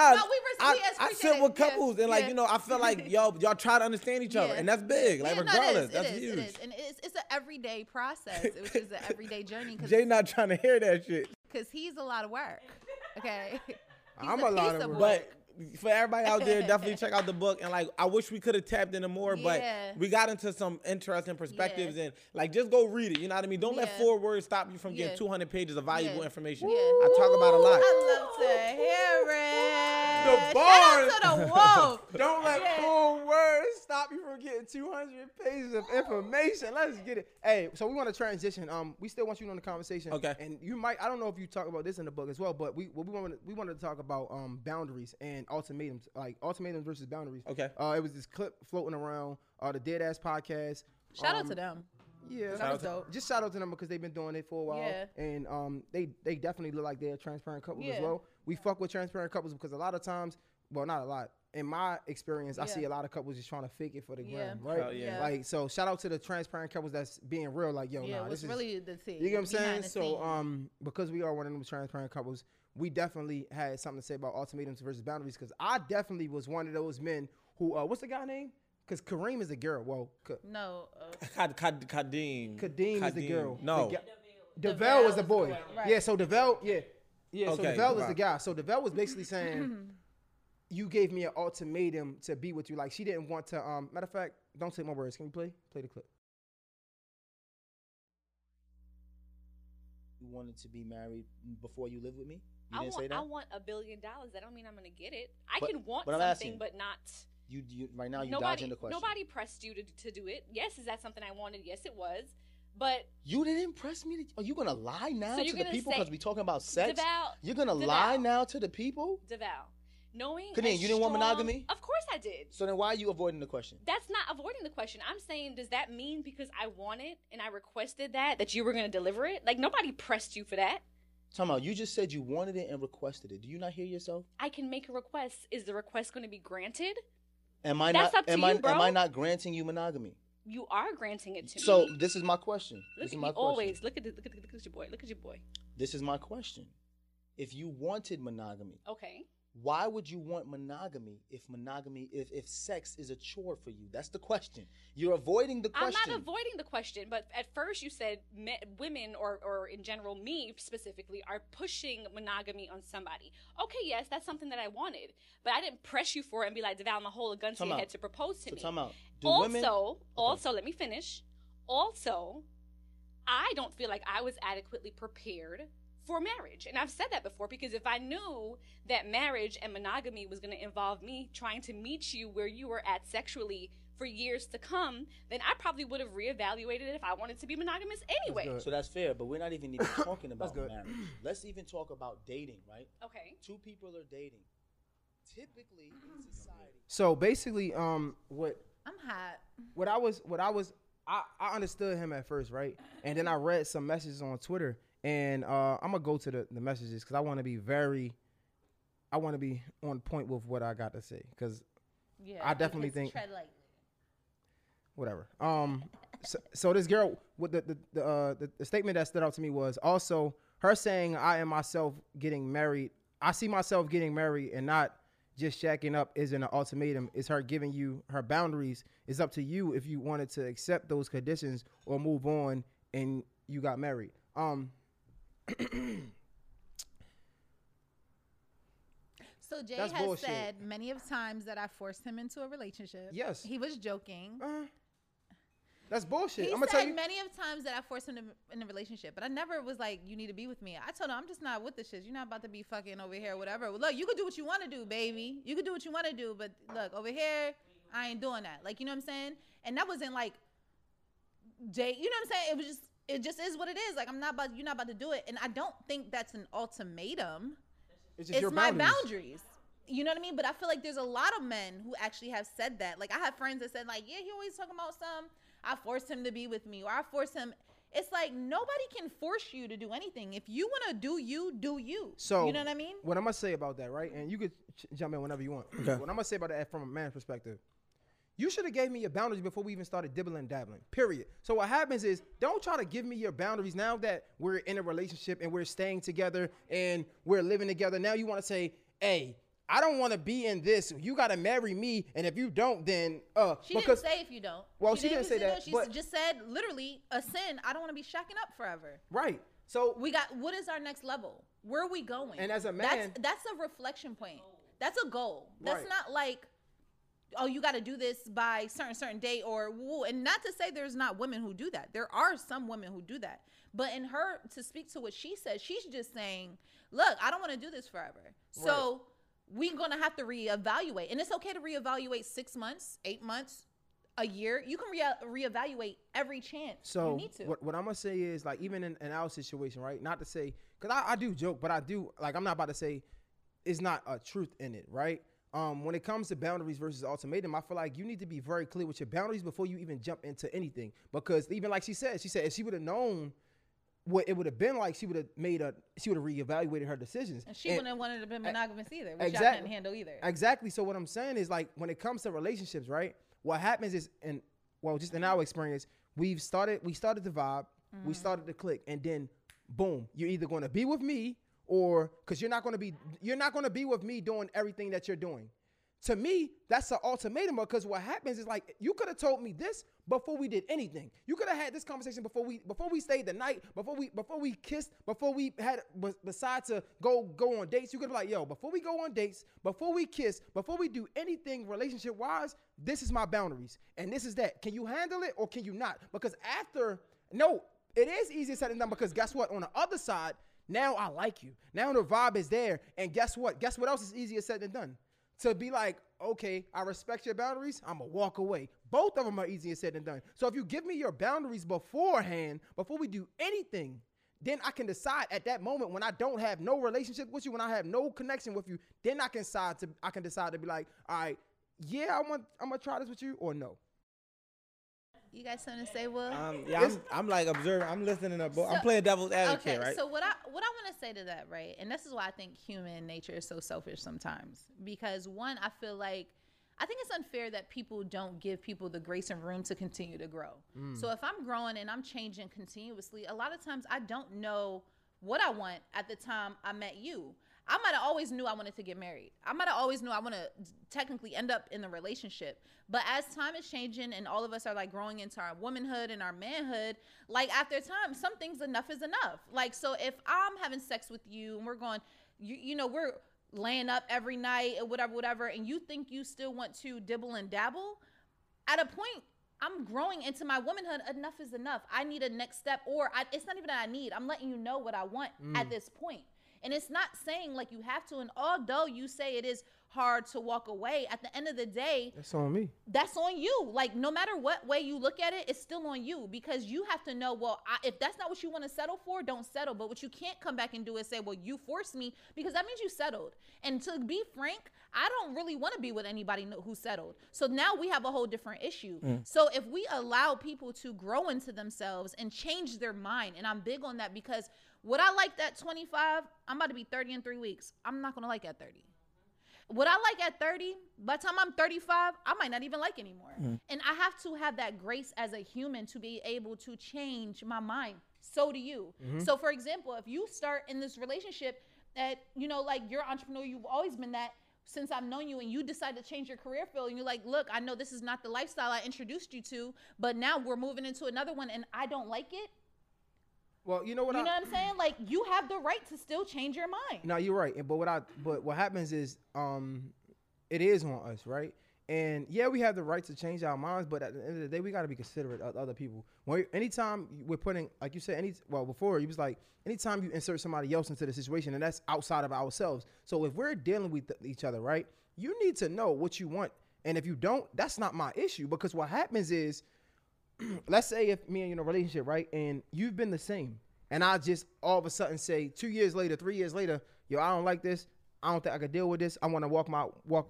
I sit with couples and, like, you know, I feel like y'all try to understand each other, and that's big. Like, regardless, that's huge. It is, and it's an everyday process. It was an everyday journey. Jay not trying to hear that shit. Because he's a lot of work. Okay. I'm a lot of work. But for everybody out there, definitely check out the book. And, like, I wish we could have tapped into more, but we got into some interesting perspectives. And, like, just go read it. You know what I mean? Don't let 4 words stop you from getting 200 pages of valuable information. I talk about a lot. I love to hear it. The bars. Shout out to the wolf. Don't let 4 words stop you from getting 200 pages of information. Let's get it. Hey, so we want to transition. We still want you in the conversation. Okay. And you might, I don't know if you talk about this in the book as well, but we wanted to talk about boundaries and ultimatums, like ultimatums versus boundaries. Okay. It was this clip floating around the Dead Ass podcast. Shout out to them. Yeah, that was dope. Just shout out to them because they've been doing it for a while. Yeah. And they definitely look like they're transparent couples as well. We fuck with transparent couples because a lot of times, well, not a lot. In my experience, I see a lot of couples just trying to fake it for the gram, right? Like, so shout out to the transparent couples that's being real. Like, yo, nah, this is really the thing. You get what I'm saying? So, because we are one of them transparent couples, we definitely had something to say about ultimatums versus boundaries. Because I definitely was one of those men who, what's the guy name? Because Kareem is a girl. Well, no. Kadeem. Kadeem is the girl. No. DeVell is the boy. Right. Yeah, so DeVell, yeah. So okay, DeVell is the guy. So DeVell was basically saying, you gave me an ultimatum to be with you. Like, she didn't want to, matter of fact, don't say my words. Can you play the clip? You wanted to be married before you live with me? You didn't say that? I want $1 billion. That don't mean I'm going to get it. I can want something, but not... You right now you dodging the question. Nobody pressed you to do it. Yes, is that something I wanted? Yes, it was. But you didn't press me. Are you gonna lie now to the people because we talking about sex? DeVal, you're gonna lie now to the people? DeVal, knowing Kadeem, you didn't want monogamy? Of course I did. So then why are you avoiding the question? That's not avoiding the question. I'm saying, does that mean because I want it and I requested that you were gonna deliver it? Like, nobody pressed you for that. Talking about, you just said you wanted it and requested it. Do you not hear yourself? I can make a request. Is the request going to be granted? Am I not granting you monogamy? You are granting it to me. So this is my question. Look at your boy. Look at your boy. This is my question. If you wanted monogamy, okay, why would you want monogamy if sex is a chore for you? That's the question. You're avoiding the question. I'm not avoiding the question, but at first you said women or in general me specifically are pushing monogamy on somebody. Okay, yes, that's something that I wanted, but I didn't press you for it and be like, DeVal, I'm gonna hold a gun to your head to propose to me. Time out. Also, let me finish. Also, I don't feel like I was adequately prepared for marriage. And I've said that before, because if I knew that marriage and monogamy was going to involve me trying to meet you where you were at sexually for years to come, then I probably would have reevaluated it if I wanted to be monogamous anyway. So that's fair, but we're not even talking about marriage. Let's even talk about dating, right? Okay. 2 people are dating. Typically in society. So basically, what I'm hot. I understood him at first, right? And then I read some messages on Twitter, and I'm gonna go to the messages because I want to be on point with what I got to say, because I definitely think tread lightly. Whatever. So this girl with the statement that stood out to me was also her saying, "I am myself getting married. I see myself getting married and not just shacking up isn't an ultimatum. It's her giving you her boundaries. It's up to you if you wanted to accept those conditions or move on and you got married." So Jay That's has bullshit. said many of times that I forced him into a relationship. Yes. He was joking. That's bullshit. He I'm gonna said tell you. many of times that I forced him in a relationship, but I never was like, you need to be with me. I told him, I'm just not with the shit. You're not about to be fucking over here, whatever. Look, you can do what you want to do, baby. You can do what you want to do, but look, over here, I ain't doing that. Like, you know what I'm saying? And that wasn't like, Jay, you know what I'm saying? It just is what it is. Like, you're not about to do it. And I don't think that's an ultimatum. It's just your my boundaries. You know what I mean? But I feel like there's a lot of men who actually have said that. Like, I have friends that said, like, yeah, he always talking about I forced him to be with me, or I forced him. It's like, nobody can force you to do anything. If you want to do you, do you. So, you know what I mean? What I'm going to say about that, right? And you could jump in whenever you want. Okay. What I'm going to say about that from a man's perspective, you should have gave me your boundaries before we even started dibbling and dabbling, period. So what happens is, don't try to give me your boundaries now that we're in a relationship and we're staying together and we're living together. Now you want to say, hey, I don't want to be in this. You got to marry me. And if you don't, then, She didn't say if you don't. Well, she didn't say that. She but, just said, literally, a sin. I don't want to be shacking up forever. Right. So What is our next level? Where are we going? And as a man. That's a reflection point. That's a goal. That's Right. not like, oh, you got to do this by certain date or woo. And not to say there's not women who do that. There are some women who do that. But in her, to speak to what she said, she's just saying, look, I don't want to do this forever. So we're going to have to reevaluate. And it's okay to reevaluate 6 months, 8 months, a year. You can reevaluate every chance So you need to. what I'm going to say is, like, even in our situation, right? Not to say, because I do joke, but I do, like, I'm not about to say it's not a truth in it, right? When it comes to boundaries versus ultimatum, I feel like you need to be very clear with your boundaries before you even jump into anything. Because even like she said if she would have known what it would have been like, she would have reevaluated her decisions. And she wouldn't have wanted to be monogamous either, which exactly. I couldn't handle either. Exactly. So what I'm saying is, like, when it comes to relationships, right? What happens is, just in our experience, we started the vibe, we started to click, and then boom, you're either going to be with me or because you're not going to be with me doing everything that you're doing. To me, that's an ultimatum, because what happens is, like, you could have told me this before we did anything. You could have had this conversation before we stayed the night, before we kissed, before we had decide to go on dates. You could have like, yo, before we go on dates, before we kiss, before we do anything relationship wise, this is my boundaries and this is that. Can you handle it or can you not? Because it is easier said than done, because guess what? On the other side, now I like you. Now the vibe is there, and guess what? Guess what else is easier said than done? To be like, okay, I respect your boundaries, I'm going to walk away. Both of them are easier said than done. So if you give me your boundaries beforehand, before we do anything, then I can decide at that moment, when I don't have no relationship with you, when I have no connection with you, then I can decide to be like, all right, yeah, I'm going to try this with you, or no. You got something to say, Will? I'm like observing. I'm listening to both. I'm playing devil's advocate, right? So what I want to say to that, right? And this is why I think human nature is so selfish sometimes. Because one, I think it's unfair that people don't give people the grace and room to continue to grow. So if I'm growing and I'm changing continuously, a lot of times I don't know what I want at the time I met you. I might have always knew I wanted to get married. I might have always knew I want to technically end up in a relationship. But as time is changing and all of us are like growing into our womanhood and our manhood, like after time, some things enough is enough. Like, so if I'm having sex with you and we're going, you know, we're laying up every night or whatever, and you think you still want to dibble and dabble, at a point, I'm growing into my womanhood. Enough is enough. I need a next step, or it's not even that I need. I'm letting you know what I want at this point. And it's not saying like you have to. And although you say it is hard to walk away, at the end of the day, That's on me. that's on you. Like, no matter what way you look at it, it's still on you, because you have to know, well, if that's not what you want to settle for, don't settle. But what you can't come back and do is say, well, you forced me, because that means you settled. And to be frank, I don't really want to be with anybody who settled. So now we have a whole different issue. So if we allow people to grow into themselves and change their mind, and I'm big on that, because what I liked at 25, I'm about to be 30 in 3 weeks. I'm not going to like at 30. What I like at 30, by the time I'm 35, I might not even like anymore. And I have to have that grace as a human to be able to change my mind. So do you. So for example, if you start in this relationship that, you know, like you're an entrepreneur, you've always been that since I've known you, and you decide to change your career field, and you're like, look, I know this is not the lifestyle I introduced you to, but now we're moving into another one and I don't like it. Well, you know what? You know what I'm saying? Like, you have the right to still change your mind. No, you're right. But what happens is, it is on us, right? And yeah, we have the right to change our minds, but at the end of the day, we got to be considerate of other people. Anytime we're putting, like you said, before you was like, anytime you insert somebody else into the situation, and that's outside of ourselves. So if we're dealing with each other, right, you need to know what you want, and if you don't, that's not my issue. Because what happens is, let's say if me and you in a relationship, right, and you've been the same, and I just all of a sudden say 2 years later, 3 years later, yo, I don't like this. I don't think I can deal with this. I want to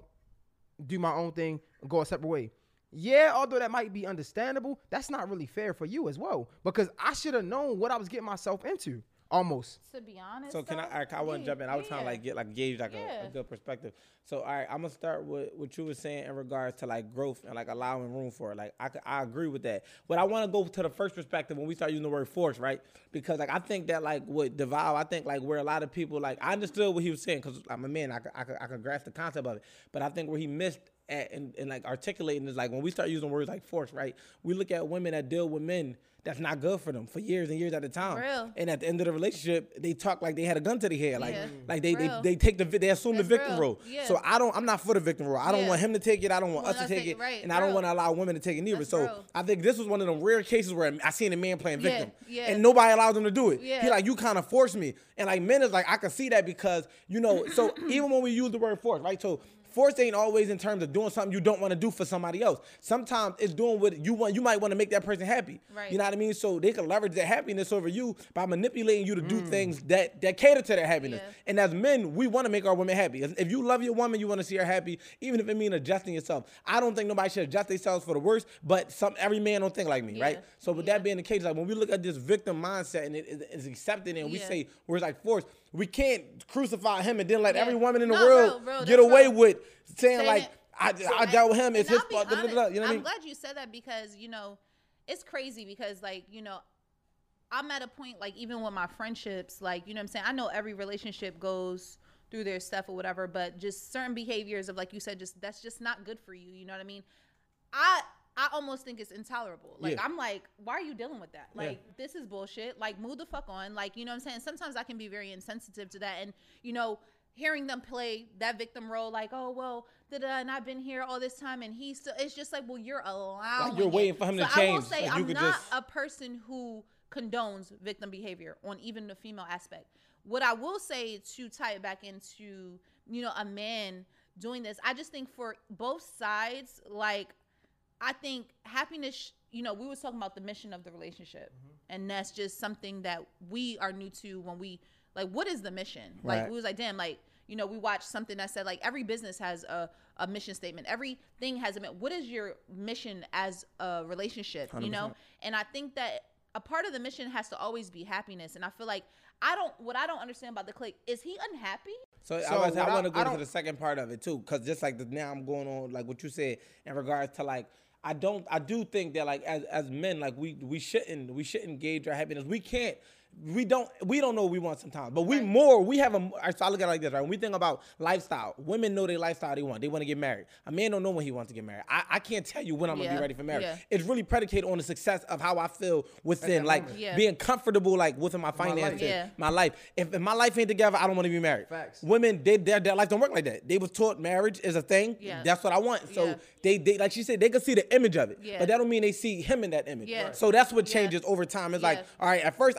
do my own thing, and go a separate way. Yeah, although that might be understandable, that's not really fair for you as well, because I should have known what I was getting myself into. Almost. To be honest. So can I want to jump in. I was trying to gauge a good perspective. So all right, I'm gonna start with what you were saying in regards to like growth and like allowing room for it. Like I agree with that. But I want to go to the first perspective when we start using the word force, right? Because like I think that like with DeVal, I think like where a lot of people, like, I understood what he was saying because I'm a man, I could grasp the concept of it. But I think where he missed at and like articulating is like when we start using words like force, right? We look at women that deal with men that's not good for them for years and years at a time. Real. And at the end of the relationship, they talk like they had a gun to their head. Like, Yeah. like Real. they assume the That's victim real. role. Yeah. So I'm not for the victim role. I don't Yeah. want him to take it. I don't want Well, us to take it. right, And I don't real. want to allow women to take it neither. That's So real. I think this was one of them rare cases where I seen a man playing Yeah, victim. yeah. And nobody allowed them to do it. Yeah. He like, you kind of forced me. And like men is like, I can see that because, you know, so even when we use the word force, right? So force ain't always in terms of doing something you don't want to do for somebody else. Sometimes it's doing what you want. You might want to make that person happy. Right. You know what I mean? So they can leverage that happiness over you by manipulating you to do things that cater to their happiness. Yeah. And as men, we want to make our women happy. If you love your woman, you want to see her happy, even if it means adjusting yourself. I don't think nobody should adjust themselves for the worst, but every man don't think like me, Yeah. right? So with that being the case, like when we look at this victim mindset and it's accepted and we Yeah. say words like force, we can't crucify him and then let Yeah. every woman in the No, world real, get that's away real. with saying Saying like, it. I dealt with him, it's And his I'll be fault. You know honest, what I I'm mean? glad you said that because, you know, it's crazy because, like, you know, I'm at a point, like, even with my friendships, like, you know what I'm saying? I know every relationship goes through their stuff or whatever, but just certain behaviors of, like you said, just that's just not good for you. You know what I mean? I almost think it's intolerable. Like, Yeah. I'm like, why are you dealing with that? Like, this is bullshit. Like, move the fuck on. Like, you know what I'm saying? Sometimes I can be very insensitive to that. And, you know, hearing them play that victim role, like, oh, well, and I've been here all this time, and he's still, it's just like, well, you're allowing Like, you're waiting it. for him to So I will change. say Like, you I'm could not just- a person who condones victim behavior on even the female aspect. What I will say to tie it back into, you know, a man doing this, I just think for both sides, like, I think happiness, you know, we was talking about the mission of the relationship, and that's just something that we are new to when we, like, what is the mission? Like, Right. we was like, damn, like, you know, we watched something that said, like, every business has a mission statement. Everything has a mission. What is your mission as a relationship, you know? 100%. And I think that a part of the mission has to always be happiness. And I feel like what I don't understand about the clique, is he unhappy? So So I want to I go to don't- the second part of it too, because just like now I'm going on like what you said in regards to like I do think that like as men like we shouldn't gauge our happiness. We don't know what we want sometimes, but we have so I look at it like this, right? When we think about lifestyle, women know their lifestyle they want. They want to get married. A man don't know when he wants to get married. I can't tell you when I'm gonna be Yeah. ready for marriage. Yeah. It's really predicated on the success of how I feel within, like Yeah. being comfortable, like within my finances, Yeah. my life. If my life ain't together, I don't want to be married. Facts. Women, their life don't work like that. They was taught marriage is a thing. Yeah. That's what I want. So Yeah. they like she said, they can see the image of it, Yeah. but that don't mean they see him in that image. Yeah. So that's what Yeah. changes over time. It's like, Yeah. all right, at first I knew I wanted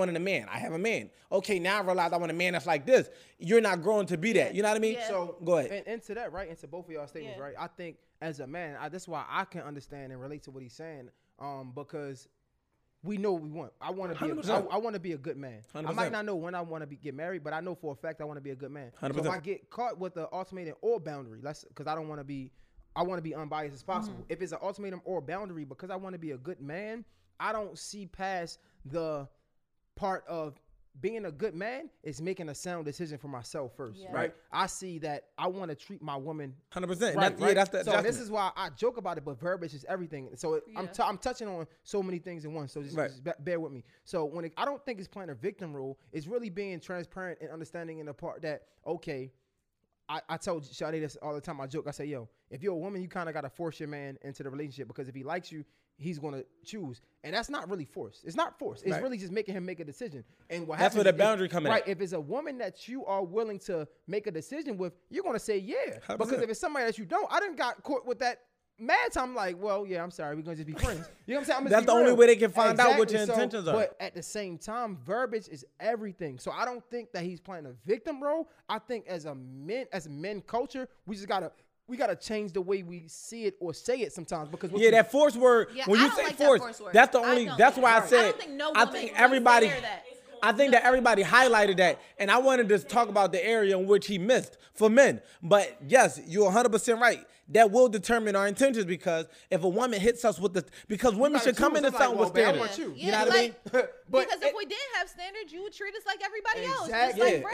wanted a man. I have a man. Okay, now I realize I want a man that's like this. You're not growing to be that. You know what I mean? Yeah. So go ahead. And into that, right? Into both of y'all statements, right? I think as a man, that's why I can understand and relate to what he's saying. Because we know what we want. I want to be. I want to be a good man. 100%. I might not know when I want to get married, but I know for a fact I want to be a good man. 100%. So if I get caught with the ultimatum or boundary, because I don't want to be. I want to be unbiased as possible. If it's an ultimatum or boundary, because I want to be a good man, I don't see past the part of being a good man is making a sound decision for myself first, right? I see that I want to treat my woman 100%. Right, right? That's the so this is why I joke about it, but verbiage is everything. So I'm touching on so many things in one. So just bear with me. So I don't think it's playing a victim role. It's really being transparent and understanding in the part that, okay, I told Shawty this all the time. I joke. I say, yo, if you're a woman, you kind of got to force your man into the relationship because if he likes you, he's going to choose. And that's not really forced. It's not forced. It's really just making him make a decision. And that's where the boundary comes in. Right. If it's a woman that you are willing to make a decision with, you're going to say yeah. 100%. Because if it's somebody that you don't, I done got caught with that mad time. Like, well, yeah, I'm sorry. We're going to just be friends. You know what I'm saying? That's the only way they can find out what your intentions are. But at the same time, verbiage is everything. So I don't think that he's playing a victim role. I think as men culture, we gotta change the way we see it or say it sometimes because that force word. When you say force, that's the only. That's why I said. I think everybody. I think that everybody highlighted that, and I wanted to talk about the area in which he missed for men. But yes, you're 100% right. That will determine our intentions because if a woman hits us with because women should come into something with standards. You know what I mean? Because if we didn't have standards, you would treat us like everybody else. Exactly.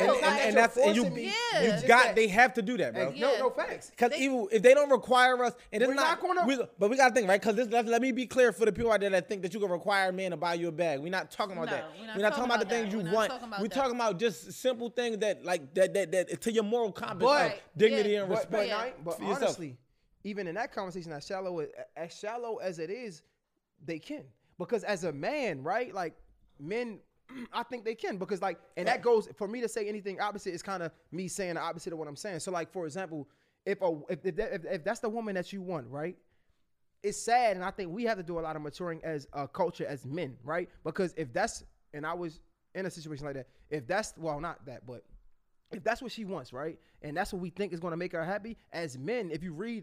They have to do that, bro. No facts. Because even if they don't require us, and it's but we gotta think, right? Because let me be clear for the people out there that think that you can require a man to buy you a bag. We're not talking about that. We're not talking about the things you want. We're talking about just simple things that to your moral compass, like dignity and respect. But honestly, even in that conversation, as shallow as it is, they can. Because as a man, right? Like men, I think they can. Because and that goes, for me to say anything opposite is kind of me saying the opposite of what I'm saying. So like, for example, if that's the woman that you want, right? It's sad, and I think we have to do a lot of maturing as a culture, as men, right? Because if that's, and I was in a situation like that, if that's, well, not that, but if that's what she wants, right? And that's what we think is going to make her happy, as men, if you read,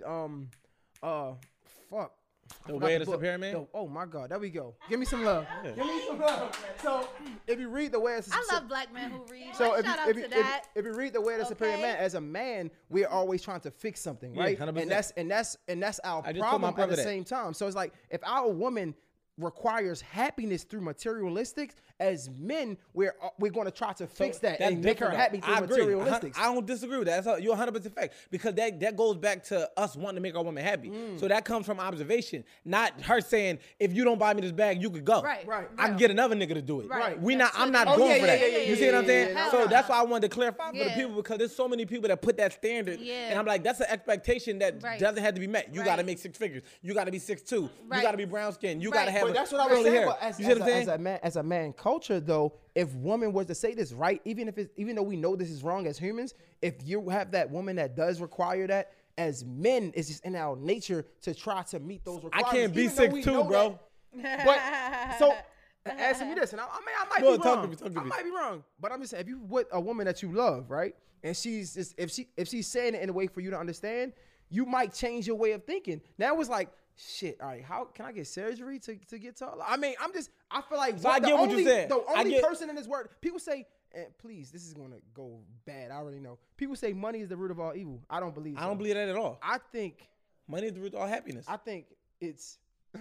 The Way of the Superior Man? Oh my God, there we go. Give me some love. Yeah. Give me some love. So if you read The Way of the I love black men who read. So shout out to that. If you read The Way of the Superior Man, as a man, we're always trying to fix something, right? 100%. And that's our problem at the same time. So it's like if our woman requires happiness through materialistics, as men, we're going to try to fix that and make her happy through materialistics. I don't disagree with that. You're 100% fact, because that goes back to us wanting to make our woman happy. So that comes from observation, not her saying, if you don't buy me this bag, you could go. Right. I can get another nigga to do it. Right. I'm not going for that. You see what I'm saying? Yeah. So that's why I wanted to clarify for the people, because there's so many people that put that standard, and I'm like, that's an expectation that doesn't have to be met. You got to make six figures. You got to be 6'2". You got to be brown skin. You got to have. But that's what I was saying. As a man culture, though, if woman was to say this, right, even though we know this is wrong as humans, if you have that woman that does require that, as men, it's just in our nature to try to meet those requirements. I can't be 6'2", bro. But so answer me this, and I might be wrong. I might be wrong, but I'm just saying, if you with a woman that you love, right, and she's just, if she's saying it in a way for you to understand, you might change your way of thinking. Now it's like, shit, all right, how can I get surgery to get taller? I mean, I feel like I get what you said. The only person in this world, people say, and please, this is going to go bad. I already know. People say money is the root of all evil. I don't believe so. I don't believe that at all. I think money is the root of all happiness. I think it's.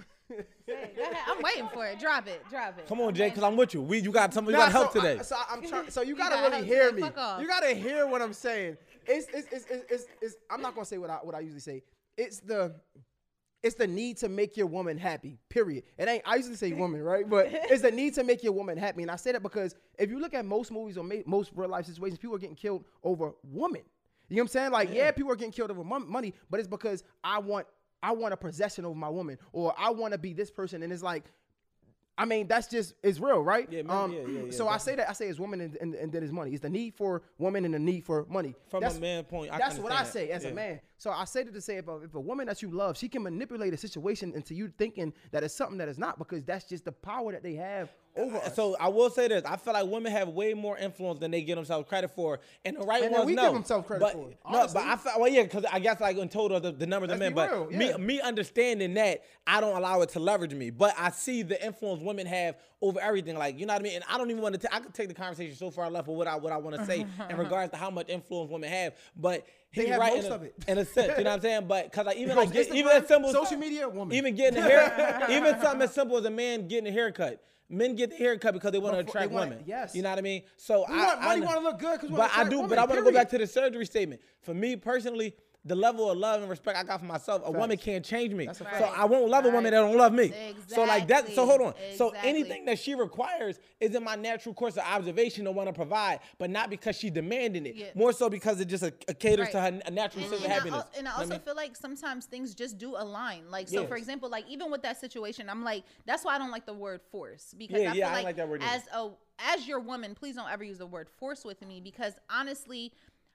I'm waiting for it. Drop it. Come on, Jay, because I'm with you. You got something. You got help today. So you gotta really hear me. You gotta hear what I'm saying. It's I'm not gonna say what I usually say. It's the need to make your woman happy, period. I usually say woman, right? But it's the need to make your woman happy. And I say that because if you look at most movies or most real life situations, people are getting killed over women. You know what I'm saying? Like, yeah, people are getting killed over money, but it's because I want a possession over my woman, or I want to be this person. And it's like, I mean, that's just, it's real, right? Yeah, so I say it's woman and then it's money. It's the need for woman and the need for money. From a man point, that's what I say as a man. So I say to say, if a woman that you love, she can manipulate a situation into you thinking that it's something that is not, because that's just the power that they have over us. So I will say this: I feel like women have way more influence than they give themselves credit for, and the right And ones we know. give themselves credit for it, No, honestly. but I feel because I guess like in total the numbers of Let's men, be but real, yeah. me understanding that I don't allow it to leverage me, but I see the influence women have over everything. Like you know what I mean, and I don't even want to. I could take the conversation so far left with what I want to say in regards to how much influence women have, but. They have most of it. In a sense, you know what I'm saying? But because like even Because like Instagram, even as simple as social media, woman. even getting a hair, even something as simple as a man getting a haircut. Men get the haircut because they want to attract women. yes. You know what I mean? So Money want to look good because but I do. But I want to go back to the surgery statement. For me personally, the level of love and respect I got for myself, a woman can't change me. That's a So fact. I won't love a woman that don't love me. So like that. So hold on. So Exactly. anything that she requires is in my natural course of observation to want to provide, but not because she's demanding it. Yeah. More so because it just caters Right. to her a natural sense of happiness. And I You know also what feel like sometimes things just do align. Like, so Yes. for example, like even with that situation, I'm like, that's why I don't like the word force, because Yeah, I yeah, feel I don't like, like that word either. as your woman, please don't ever use the word force with me, because honestly,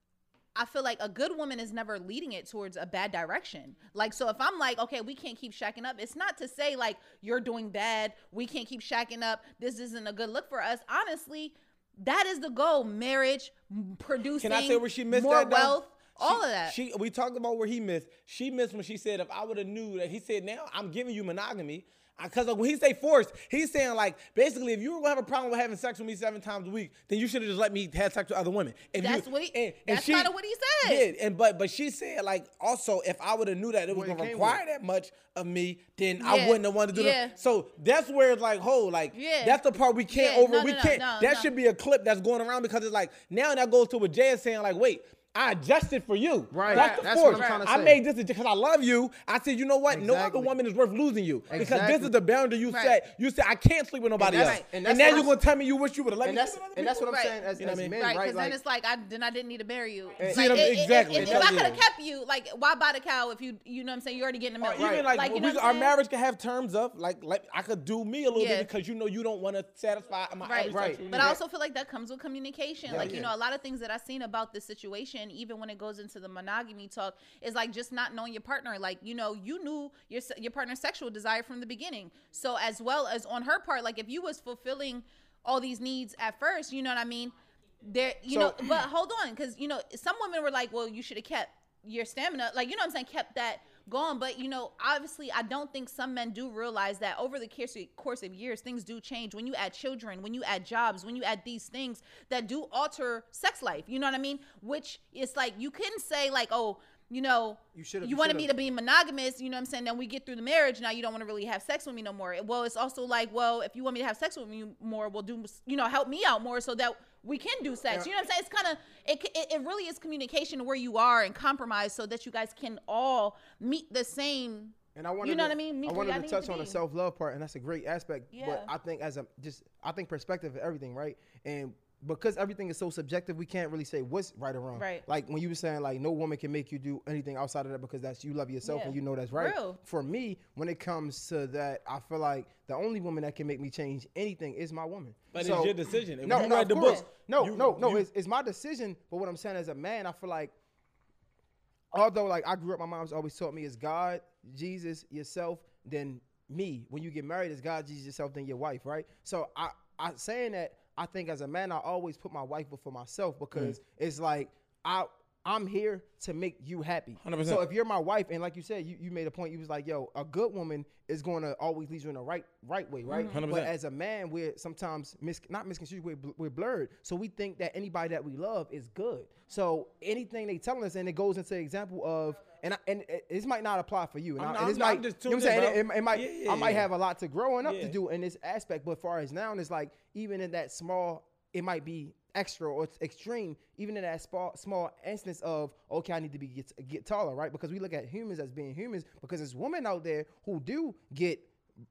I feel like a good woman is never leading it towards a bad direction. Like, so if I'm like, okay, we can't keep shacking up, it's not to say like you're doing bad, we can't keep shacking up, this isn't a good look for us. Honestly, that is the goal. Marriage, producing, Can I say where she missed more that, though? wealth, all of that. We talked about where he missed. She missed when she said, if I would have knew that, he said, now I'm giving you monogamy. Because like, when he say forced, he's saying like, basically, if you were going to have a problem with having sex with me 7 times a week, then you should have just let me have sex with other women. That's kind of what he said. Yeah, but she said like, also, if I would have knew that it was What it going to came require with. that much of me, then Yeah. I wouldn't have wanted to do Yeah. that. So that's where it's like, Yeah. that's the part we can't Yeah. over. We can't. That should be a clip that's going around, because it's like, now that goes to what Jay is saying, like, wait, I adjusted for you. Right. That's the That's force. what I'm trying to I say. made this because I love you. I said, you know what? No other Exactly. woman is worth losing you. Because Exactly. this is the boundary you Right. set. You said, I can't sleep with nobody that's- else. and And, that's now what you're I'm- going to tell me you wish you would have let And me that's sleep with other and that's what people? I'm Right. saying as You know what I men, mean? Right, right? because Like, then it's like then I didn't need to marry you. And- See, exactly. If I could have kept you, like, why buy the cow if you know what I'm saying, you're already getting the milk. Or even like, you know what I'm our saying? marriage can have terms of like I could do me a little Yeah. bit because you know you don't want to satisfy my Right, every right. sexual But need. I also feel like that comes with communication. Like, you yeah. know, a lot of things that I've seen about this situation, even when it goes into the monogamy talk, is like just not knowing your partner. Like, you know, you knew your partner's sexual desire from the beginning. So as well as on her part, like if you was fulfilling all these needs at first, you know what I mean? There, you know, but hold on, because you know, some women were like, well, you should have kept your stamina, like, you know what I'm saying, kept that going. But you know, obviously I don't think some men do realize that over the course of years things do change. When you add children, when you add jobs, when you add these things that do alter sex life, you know what I mean? Which is like, you couldn't say like, oh, you know, you wanted me to be monogamous, you know what I'm saying, then we get through the marriage, now you don't want to really have sex with me no more. Well, it's also like, well, if you want me to have sex with me more, well, do, you know, help me out more so that we can do sex. You know what I'm saying? It's kind of, it really is communication where you are and compromise so that you guys can all meet the same, And I wanted you know to, what I mean? I wanted to touch on the self-love part, and that's a great aspect. Yeah. But I think I think perspective of everything, right? And because everything is so subjective, we can't really say what's right or wrong. Right. Like when you were saying like no woman can make you do anything outside of that because that's you love yourself Yeah. and you know that's right. Real. For me, when it comes to that, I feel like the only woman that can make me change anything is my woman. But it's your decision. If No, you no, read of the course. book, No, it's my decision. But what I'm saying as a man, I feel like although like I grew up, my mom's always taught me it's God, Jesus, yourself, then me. When you get married, it's God, Jesus, yourself, then your wife, right? So I saying that, I think as a man, I always put my wife before myself because it's like I'm here to make you happy. 100%. So if you're my wife, and like you said, you made a point, you was like, yo, a good woman is going to always lead you in the right way, right? 100%. But as a man, we're sometimes not misconstrued, we're blurred. So we think that anybody that we love is good. So anything they telling us, and it goes into the example of, and this might not apply for you. And I'm this not- might, I'm just you know what I'm tuned in, saying? bro. It might, Yeah, I might yeah. have a lot to growing up Yeah. to do in this aspect. But far as now, it's like even in that small, it might be extra or it's extreme, even in that small instance of, okay, I need to get taller, right? Because we look at humans as being humans, because there's women out there who do get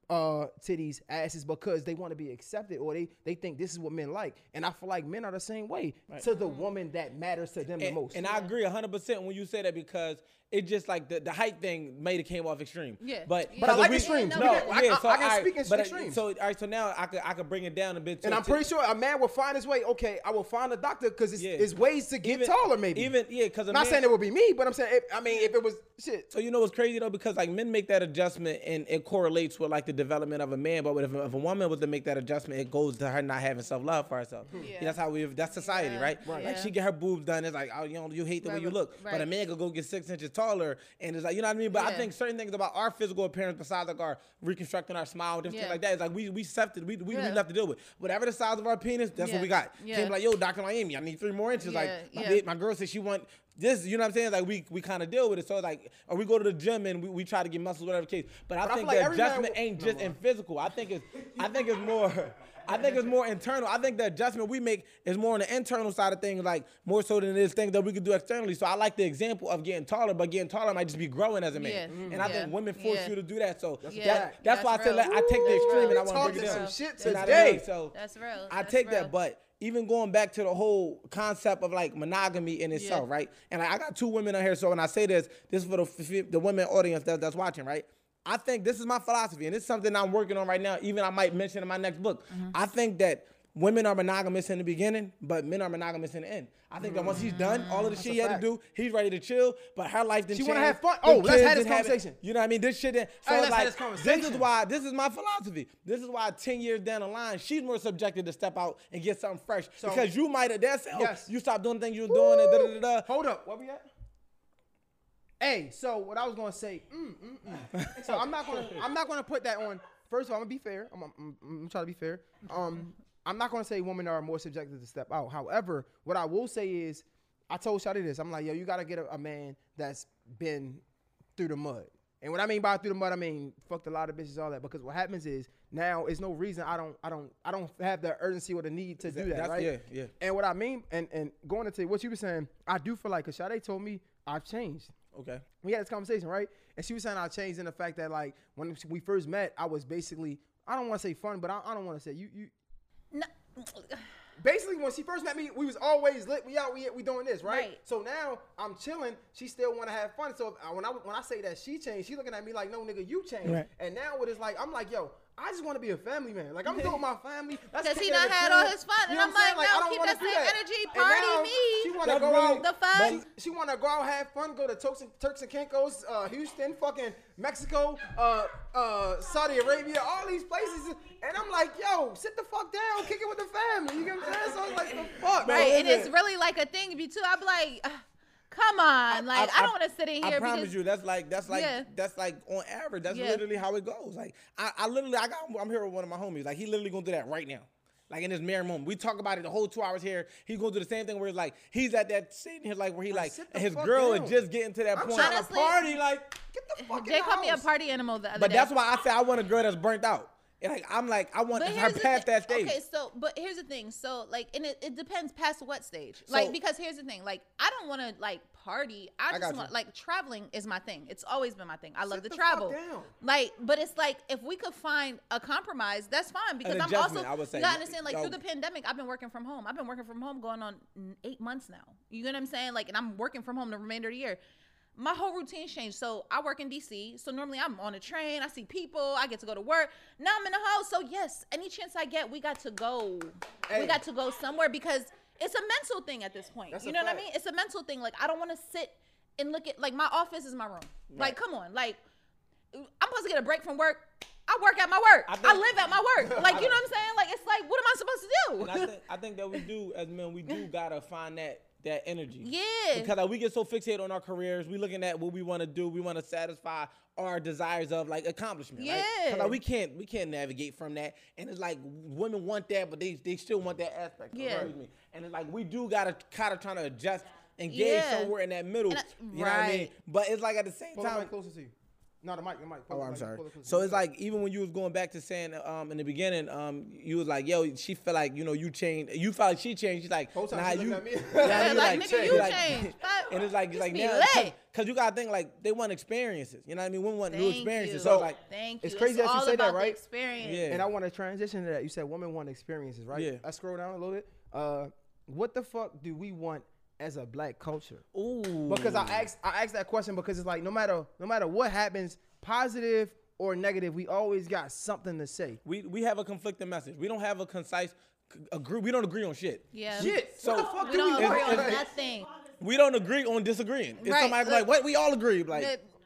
titties, asses, because they want to be accepted, or they think this is what men like. And I feel like men are the same way to the woman that matters to them the most. And I agree 100% when you say that, because it just like the height thing made it came off extreme. Yeah. But But I like we- extremes. No, I can speak in but extremes. So all right, so now I could bring it down a bit. And I'm pretty sure a man will find his way. Okay, I will find a doctor because Yeah. it's ways to get taller. Maybe because not saying it would be me, but I'm saying if it was shit. So you know what's crazy though, because like men make that adjustment and it correlates with like like the development of a man. But if a woman was to make that adjustment, it goes to her not having self-love for herself. Yeah, that's society, right? Like she get her boobs done, it's like, oh, you hate the way you look. But a man could go get 6 inches taller, and it's like, you know what I mean? But I think certain things about our physical appearance, besides like our reconstructing our smile, different things like that, it's like we accepted, we left to deal with. Whatever the size of our penis, that's what we got. Came like, yo, Dr. Miami, I need 3 more inches. My girl said she want this, you know what I'm saying? Like we kind of deal with it. So like, or we go to the gym and we try to get muscles, whatever the case. But I think the adjustment ain't just in physical. I think it's more. I think it's more internal. I think the adjustment we make is more on the internal side of things, like more so than it is things that we can do externally. So I like the example of getting taller, but getting taller might just be growing as a man. And I think women force you to do that. So that's why I said I take the extreme and I want to break it down. Some shit today. So that's real. I take that, but even going back to the whole concept of like monogamy in itself, right? And I got 2 women on here, so when I say this is for the women audience that's watching, right? I think this is my philosophy, and it's something I'm working on right now. Even I might mention in my next book. I think that women are monogamous in the beginning, but men are monogamous in the end. I think that once he's done all of the shit he had to do, he's ready to chill. But her life didn't change. She want to have fun. Oh, let's have this conversation. You know what I mean? This shit. So it's like, this is my philosophy. This is why 10 years down the line, she's more subjected to step out and get something fresh. So, because you might have, you stopped doing things you were doing. And Hold up. Where we at? Hey, so what I was gonna say, so I'm not gonna put that on. First of all, I'm gonna be fair. I'm gonna try to be fair. I'm not gonna say women are more subjected to step out. However, what I will say is, I told Shawty this. I'm like, yo, you gotta get a man that's been through the mud. And what I mean by through the mud, I mean fucked a lot of bitches, all that. Because what happens is now it's no reason I don't have the urgency or the need to do that, right? Yeah. And what I mean, and going into what you were saying, I do feel like, cause Shawty told me I've changed. Okay. We had this conversation, right? And she was saying I changed in the fact that, like, when we first met, I was basically, I don't want to say fun, but I don't want to say you. No. Basically, when she first met me, we was always lit. We out, we doing this, right? So now I'm chilling. She still want to have fun. So when I say that she changed, she looking at me like, no, nigga, you changed. Right. And now what it's like, I'm like, yo, I just want to be a family man. Like, I'm doing with my family. Because he done had all his fun. And I'm like, no, keep that same energy. Party me. She want to go out. The fun. She want to go out, have fun, go to Turks and Caicos, Houston, fucking Mexico, Saudi Arabia, all these places. And I'm like, yo, sit the fuck down, kick it with the family. You get what I'm saying? So I was like, the fuck. Right, and it's really like a thing of you too. I'm like, come on, like I don't want to sit in here. I promise you, that's like on average, that's literally how it goes. Like I'm here with one of my homies. Like he literally gonna do that right now. Like in this mere moment, we talk about it the whole 2 hours here. He's gonna do the same thing where it's like he's at that sitting here like where he like and his girl is just getting to that point. Honestly, party, like get the fuck. They called me a party animal the other day. But that's why I say I want a girl that's burnt out. And like I want her past that stage. Okay, so but here's the thing. So like, and it depends past what stage. Like because here's the thing. Like I don't want to like party. I just want like traveling is my thing. It's always been my thing. I love to travel. Like, but it's like if we could find a compromise, that's fine. Because I'm also you gotta understand. Like through the pandemic, I've been working from home. I've been working from home going on 8 months now. You know what I'm saying? Like, and I'm working from home the remainder of the year. My whole routine changed. So I work in DC. So normally I'm on a train. I see people. I get to go to work. Now I'm in the house. So yes, any chance I get, we got to go. Hey. We got to go somewhere because it's a mental thing at this point. You know what I mean? It's a mental thing. Like I don't want to sit and look at, like my office is my room. Right. Like, come on. Like I'm supposed to get a break from work. I work at my work. I live at my work. Like, you know what I'm saying? Like, it's like, what am I supposed to do? And I think that we do, as men, we do got to find that energy. Yeah. Because like, we get so fixated on our careers. We looking at what we want to do. We want to satisfy our desires of like accomplishment. Yeah. Right? Like we can't navigate from that. And it's like women want that, but they still want that aspect. Yeah. And it's like we do got to kind of trying to adjust and gauge somewhere in that middle. You know what I mean? But it's like at the same time. Closer to you. No, the mic. Oh, I'm sorry. So it's like, even when you was going back to saying in the beginning, you was like, yo, she felt like, you know, you changed. You felt like she changed. She's like, nah, you. Like, nigga, you changed. And it's like now, because you got to think, like, they want experiences. You know what I mean? Women want new experiences. So, like, it's crazy that you say that, right? Experience. Yeah. And I want to transition to that. You said women want experiences, right? Yeah. I scroll down a little bit. What the fuck do we want as a black culture? Ooh. Because I asked that question because it's like no matter what happens, positive or negative, we always got something to say. We have a conflicting message. We don't have a concise agree. We don't agree on shit. Yeah. Shit. So what the fuck we don't agree on want? nothing. We don't agree on disagreeing. If somebody like, what? We all agree. Like,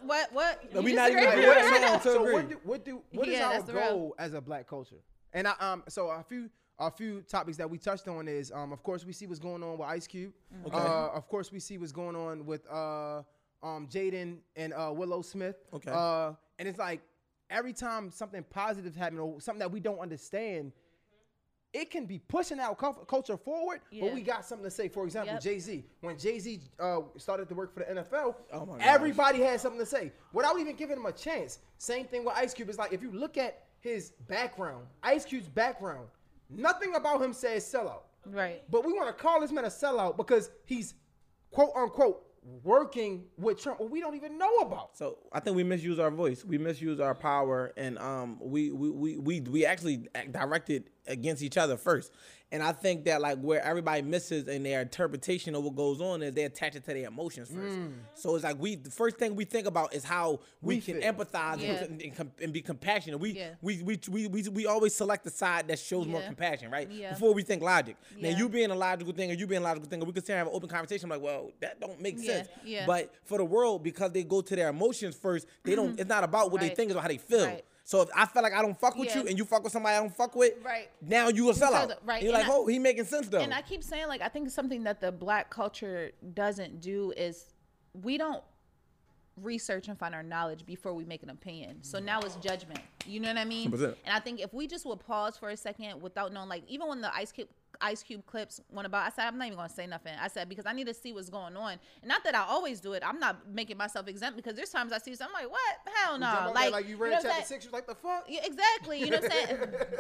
What? We You not even disagree? agreeing on that. So agree. what is Yeah, our that's the real. goal as a black culture? And so a few topics that we touched on is of course we see what's going on with Ice Cube. Okay. Of course we see what's going on with Jaden and Willow Smith. Okay. And it's like every time something positive happens or something that we don't understand, it can be pushing our culture forward, Yeah. but we got something to say. For example, Yep. Jay-Z. When Jay-Z started to work for the NFL, Oh my gosh. everybody had something to say without even giving him a chance. Same thing with Ice Cube. It's like if you look at his background, Ice Cube's background, nothing about him says sellout. Right. But we want to call this man a sellout because he's quote unquote working with Trump, what we don't even know about. So I think we misuse our voice. We misuse our power, and we actually directed against each other first. And I think that like where everybody misses in their interpretation of what goes on is they attach it to their emotions first. So it's like the first thing we think about is how we can feel. empathize Yeah. and be compassionate. Yeah. We always select the side that shows more Yeah. compassion, right? Yeah. Before we think logic. Yeah. Now you being a logical thing or you being a logical thing, or we could sit and have an open conversation like, well, that don't make Yeah. sense. Yeah. But for the world, because they go to their emotions first, they don't. It's not about what they Right. think; it's about how they feel. Right. So if I feel like I don't fuck with Yeah. you, and you fuck with somebody I don't fuck with, Right. now you a sellout. Right. And you're And like, oh, he making sense though. And I keep saying, like, I think something that the black culture doesn't do is we don't research and find our knowledge before we make an opinion. So now it's judgment. You know what I mean? 100%. And I think if we just would pause for a second without knowing, like, even when the Ice Cube clips went about, I said, I'm not even going to say nothing. I said, because I need to see what's going on. And not that I always do it. I'm not making myself exempt because there's times I see something, I'm like, what? Hell no. You jump up there like you read know what I'm chapter saying? 6, you're like, the fuck? Yeah, exactly. You know what I'm saying?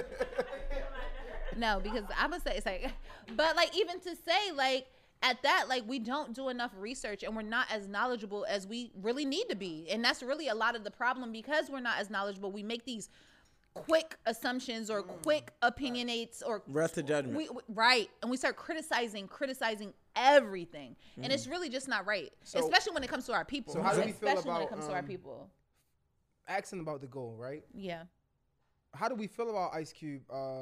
No, because I'm gonna say it's like, but like even to say like at that, like we don't do enough research and we're not as knowledgeable as we really need to be, and that's really a lot of the problem because we're not as knowledgeable. We make these quick assumptions or quick opinionates or Rest to judgment. right, and we start criticizing everything, and it's really just not right, So- especially when it comes to our people. so how do we feel especially when it about, comes to our people? Asking about the goal, right? Yeah. How do we feel about Ice Cube?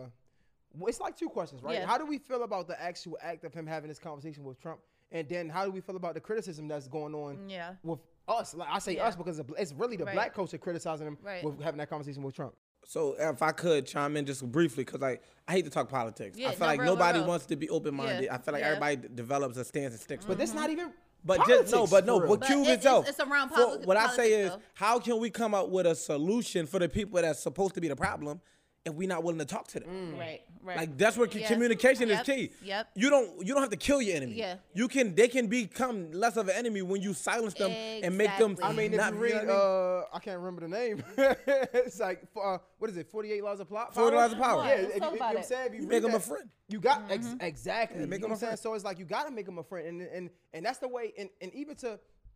It's like two questions, right? Yeah. How do we feel about the actual act of him having this conversation with Trump? And then how do we feel about the criticism that's going on Yeah. with us? Like I say Yeah. us because it's really the Right. black culture criticizing him Right. with having that conversation with Trump. So if I could chime in just briefly, because like I hate to talk politics. Yeah, I feel no, like real, nobody real. wants to be open-minded. Yeah. I feel like Yeah. everybody develops a stance and sticks. But with it. that's not even But politics, just for no. real. But But Cube it's itself. around What I say politics, is, though. how can we come up with a solution for the people that's supposed to be the problem if we're not willing to talk to them? Right. Like that's where Yes. communication Yep. is key. Yep. You don't have to kill your enemy. Yeah. They can become less of an enemy when you silence them and make them. Exactly. I mean, if not, you read, know what I mean? I can't remember the name. It's like, what is it? 48 Laws of Power. 48 Laws of Power. Yeah, Let's if you talk know about what I'm it. saying, if you You read make 'em a that, friend. You got exactly. Yeah, make you know 'em what a I'm saying? friend. So it's like you got to make them a friend, and that's the way. And even to,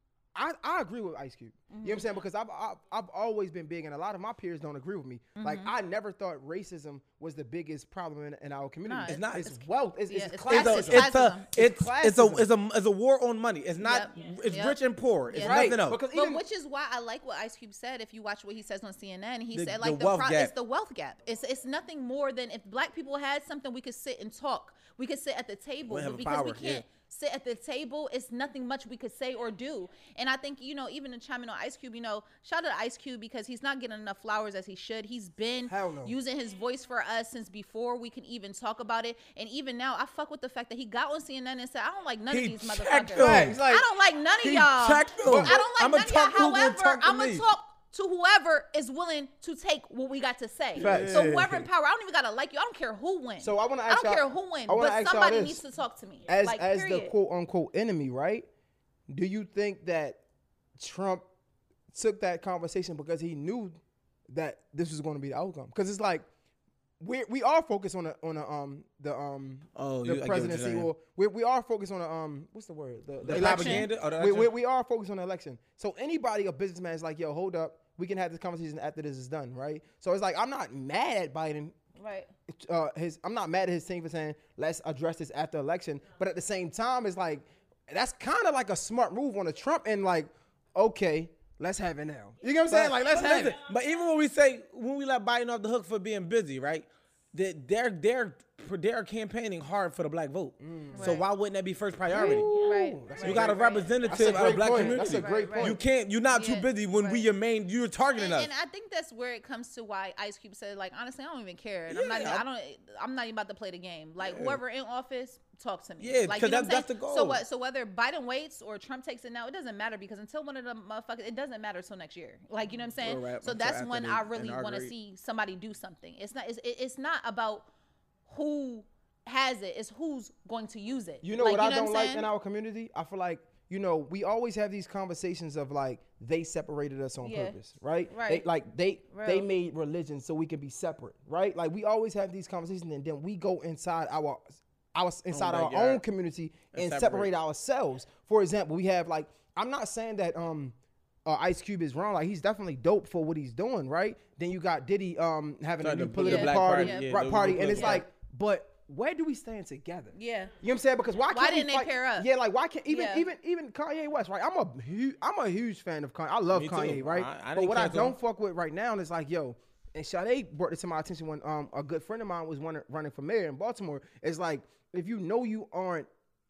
I agree with Ice Cube. You know what I'm saying? Because I've always been big, and a lot of my peers don't agree with me. Like I never thought racism was the biggest problem in our community. No, It's not. It's wealth. It's yeah, it's classism. classism. It's a war on money. It's not. Yep. It's Yep. rich and poor. It's Yeah. nothing else. Because But even which is why I like what Ice Cube said. If you watch what he says on CNN, he The- said the like wealth gap. it's the wealth gap. It's nothing more than if black people had something, we could sit and talk. We could sit at the table. We have But a because we power, can't sit at the table, it's nothing much we could say or do. And I think, even to chime in on Ice Cube, shout out to Ice Cube because he's not getting enough flowers as he should. He's been Hell no. using his voice for us since before we can even talk about it. And even now, I fuck with the fact that he got on CNN and said, I don't like none He of these checked motherfuckers. them. He's like- I don't like none of He y'all. checked them. I don't like I'ma none of talk y'all. who gonna However, talk to I'm going me. to talk to whoever is willing to take what we got to say. Facts. So whoever in power, I don't even got to like you. I don't care who wins. So I wanna I ask don't y'all- care who wins. I wanna But ask y'all somebody this. needs to talk to me. as like, the period. quote unquote enemy, right? Do you think that Trump took that conversation because he knew that this was going to be the outcome? Because it's like we are focused on the Oh, I get what you're presidency, saying. or we are focused on the what's the word, the The election. propaganda? Oh, the We election? are focused on the election. So anybody, a businessman, is like, yo, hold up, we can have this conversation after this is done, right? So it's like I'm not mad at Biden. Right. I'm not mad at his team for saying let's address this after election, but at the same time, it's like that's kind of like a smart move on the Trump and like, okay, let's have it now. You know what I'm saying? Like let's have it. But even when we let Biden off the hook for being busy, right? they're campaigning hard for the black vote. So Right. why wouldn't that be first priority? Right. You got a representative of the black community. That's a great point. You can't. You're not too Yeah. busy when we Right. your main. You're targeting us. And I think that's where it comes to why Ice Cube said, like, honestly, I don't even care. And I'm not even about to play the game. Like, whoever in office, talk to me. Yeah, like, 'cause you know what I'm that's saying? the goal. So what? So whether Biden waits or Trump takes it now, it doesn't matter because until one of them motherfuckers, it doesn't matter till next year. Like, you know what I'm saying? Right. So Until that's after when they I really want to inaugurate. see somebody do something. It's not about who has it. It's who's going to use it. You know like, what I I'm don't like saying? in our community? I feel like, you know, we always have these conversations of like they separated us on Yeah. purpose, right? Right. They Real. made religion so we can be separate, right? Like we always have these conversations and then we go inside our backyard. own community and And separate separate. ourselves. For example, we have like, I'm not saying that Ice Cube is wrong. Like he's definitely dope for what he's doing, right? Then you got Diddy having a Sorry, new the political Black party, Party, yeah, right, the party, new and it's political like, but where do we stand together? Yeah. You know what I'm saying? Because why can't didn't we they fight? pair up? Yeah, like why can't Yeah. even Kanye West, right? I'm a huge fan of Kanye. I love Me too. Kanye, right? I But didn't what I cancel him. don't fuck with right now is like, yo, and Sade brought this to my attention when a good friend of mine was running for mayor in Baltimore. It's like if you know you aren't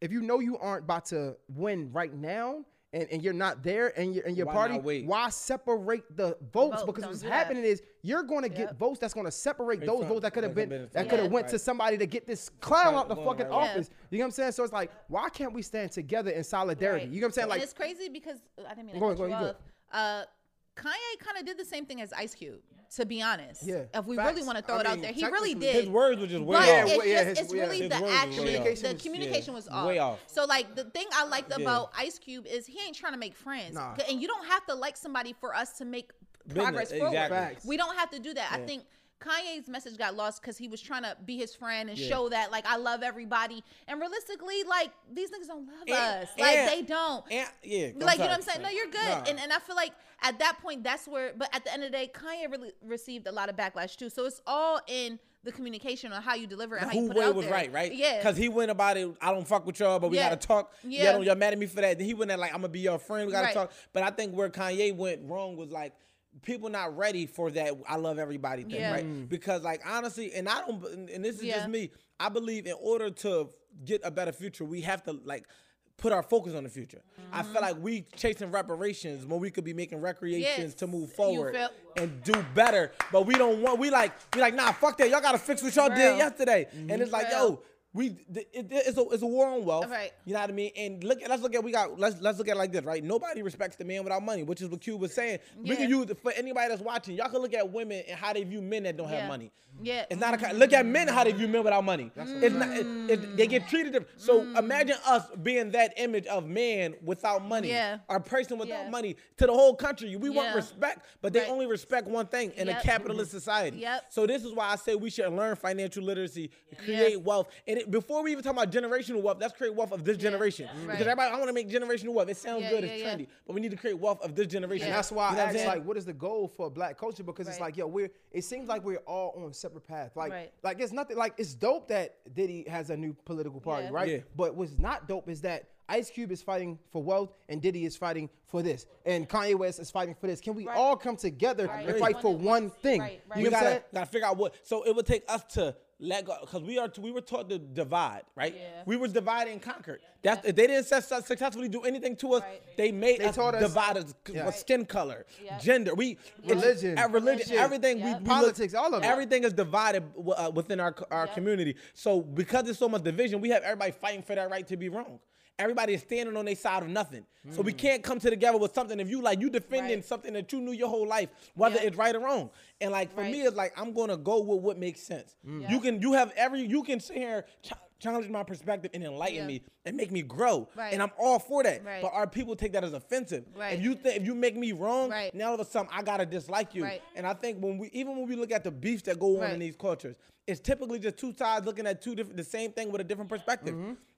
about to win right now. And you're not there, and your Why party. not wait? Why separate the votes? Vote, Because don't what's do that. happening is you're going to get Yep. votes that's going to separate Right those from- votes that could have like been I've that been- could have Yeah. went to somebody to get this clown out the Going fucking right. office. You know what I'm saying? So it's like, why can't we stand together in solidarity? Right. You know what I'm saying? And Like, it's crazy because I didn't mean to Go cut ahead, you go ahead, off. Kanye kind of did the same thing as Ice Cube, to be honest. Yeah, If we facts. really want to throw I it out mean, there, he really technically, did. His words were just way But Yeah, off. it's, yeah, just, it's really his the words action. were way off. The communication was off. way off. So like the thing I liked about Ice Cube is he ain't trying to make friends, Nah. and you don't have to like somebody for us to make progress Business, forward. exactly. Facts. We don't have to do that. I think Kanye's message got lost because he was trying to be his friend and show that like I love everybody. And realistically, like these niggas don't love us. Like they don't. And, yeah, Like, you know what I'm saying? No, you're good. Nah. And I feel like at that point, that's where, but at the end of the day, Kanye really received a lot of backlash too. So it's all in the communication on how you deliver and how you Who put it way out was there. right? Yeah. Because he went about it, I don't fuck with y'all, but we Yeah. gotta talk. Yeah. Y'all mad at me for that. Then he went at like, I'm gonna be your friend, we gotta Right. talk. But I think where Kanye went wrong was like, people not ready for that I love everybody thing, Yeah. right? Because like honestly, and I don't, and this is Yeah. just me, I believe in order to get a better future, we have to like put our focus on the future. I feel like we chasing reparations when we could be making recreations Yes. to move You forward feel- and do better. But we don't want, we like, nah, fuck that. Y'all gotta fix what y'all Real. did yesterday. And it's like, Real. yo, it's a war on wealth, Right. You know what I mean? And let's look at it like this, right? Nobody respects the man without money, which is what Cube was saying. We Yeah. can use it for anybody that's watching. Y'all can look at women and how they view men that don't Yeah. have money. Yeah. It's not look at men how they view men without money. It's not. They get treated different. So imagine us being that image of man without money, Yeah. or person without Yeah. money to the whole country. We want Yeah. respect, but they Right. only respect one thing in a Yep. capitalist society. Yep. So this is why I say we should learn financial literacy, create wealth, and before we even talk about generational wealth, let's create wealth of this generation. Right. Because everybody, I want to make generational wealth. It sounds Yeah, good, yeah, it's yeah. trendy, but we need to create wealth of this generation. And that's why You know I what I'm asked, saying? like, what is the goal for Black culture? Because it's Right. like, yo, it seems like we're all on separate paths. Like, Right. like it's nothing. Like, it's dope that Diddy has a new political party, Yeah. right? Yeah. But what's not dope is that Ice Cube is fighting for wealth and Diddy is fighting for this, and Kanye West is fighting for this. Can we Right. all come together Right. and fight for one thing? Right, right. You We know what I'm saying? gotta figure out what. So it would take us to let go, because we were taught to divide, right? Yeah. We were divided and conquered. That's if they didn't successfully do anything to us. Right. They made They us taught us- divide us Yeah. with skin color, Yeah. gender, Religion. religion, everything. Yeah. Politics, all of it. Everything is divided within our community. So because there's so much division, we have everybody fighting for that right to be wrong. Everybody is standing on their side of nothing. So we can't come together with something if you defending Right. something that you knew your whole life, whether Yeah. it's right or wrong. And like for Right. me, it's like I'm gonna go with what makes sense. Yeah. You can sit here challenge my perspective and enlighten Yeah. me and make me grow. Right. And I'm all for that. Right. But our people take that as offensive. Right. If you make me wrong, Right. now all of a sudden I gotta dislike you. Right. And I think when we look at the beefs that go on Right. in these cultures, it's typically just two sides looking at the same thing with a different perspective.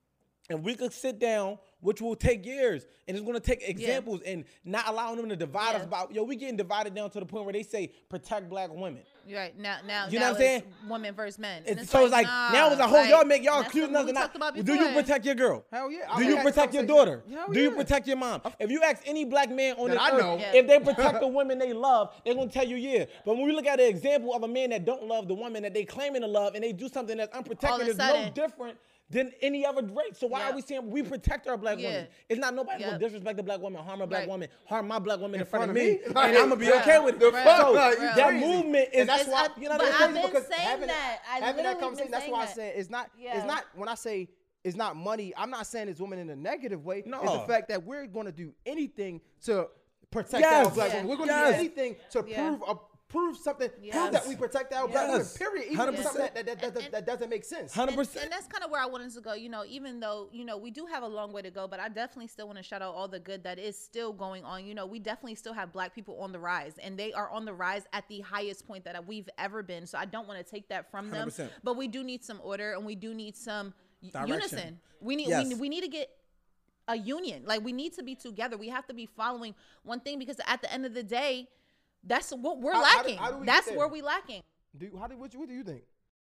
And we could sit down, which will take years, and it's going to take examples and not allowing them to divide us about, we getting divided down to the point where they say protect black women. Right. Now you know what I'm saying? Women versus men. So it's like, now it's a whole, y'all accusing us of not. Do you protect your girl? Hell yeah. Do you protect your daughter? Hell Do you yeah. protect your mom? If you ask any black man on this I earth, know. if they protect the women they love, they're going to tell you, yeah. But when we look at an example of a man that don't love the woman that they claiming to love and they do something that's unprotected, it's no different than any other race. So why are we saying we protect our black women? It's not nobody going to disrespect the black woman, harm a black woman, harm my black woman in front of me, and I'm going to be okay with it. So that movement is, that's why, you know, I've been saying that. Having that conversation, that's why I said it's not, when I say it's not money, I'm not saying it's women in a negative way. No. It's the fact that we're going to do anything to protect our black women. We're going to do anything to prove something, prove that we protect our black women, period. Even if something that doesn't make sense. 100%. And that's kind of where I wanted to go, even though, we do have a long way to go, but I definitely still want to shout out all the good that is still going on. We definitely still have black people on the rise, and they are on the rise at the highest point that we've ever been. So I don't want to take that from them, 100%. but we do need some order, and we do need some direction. Unison. We need to get a union. Like, we need to be together. We have to be following one thing, because at the end of the day, that's what we're lacking. That's where we lacking. What do you think?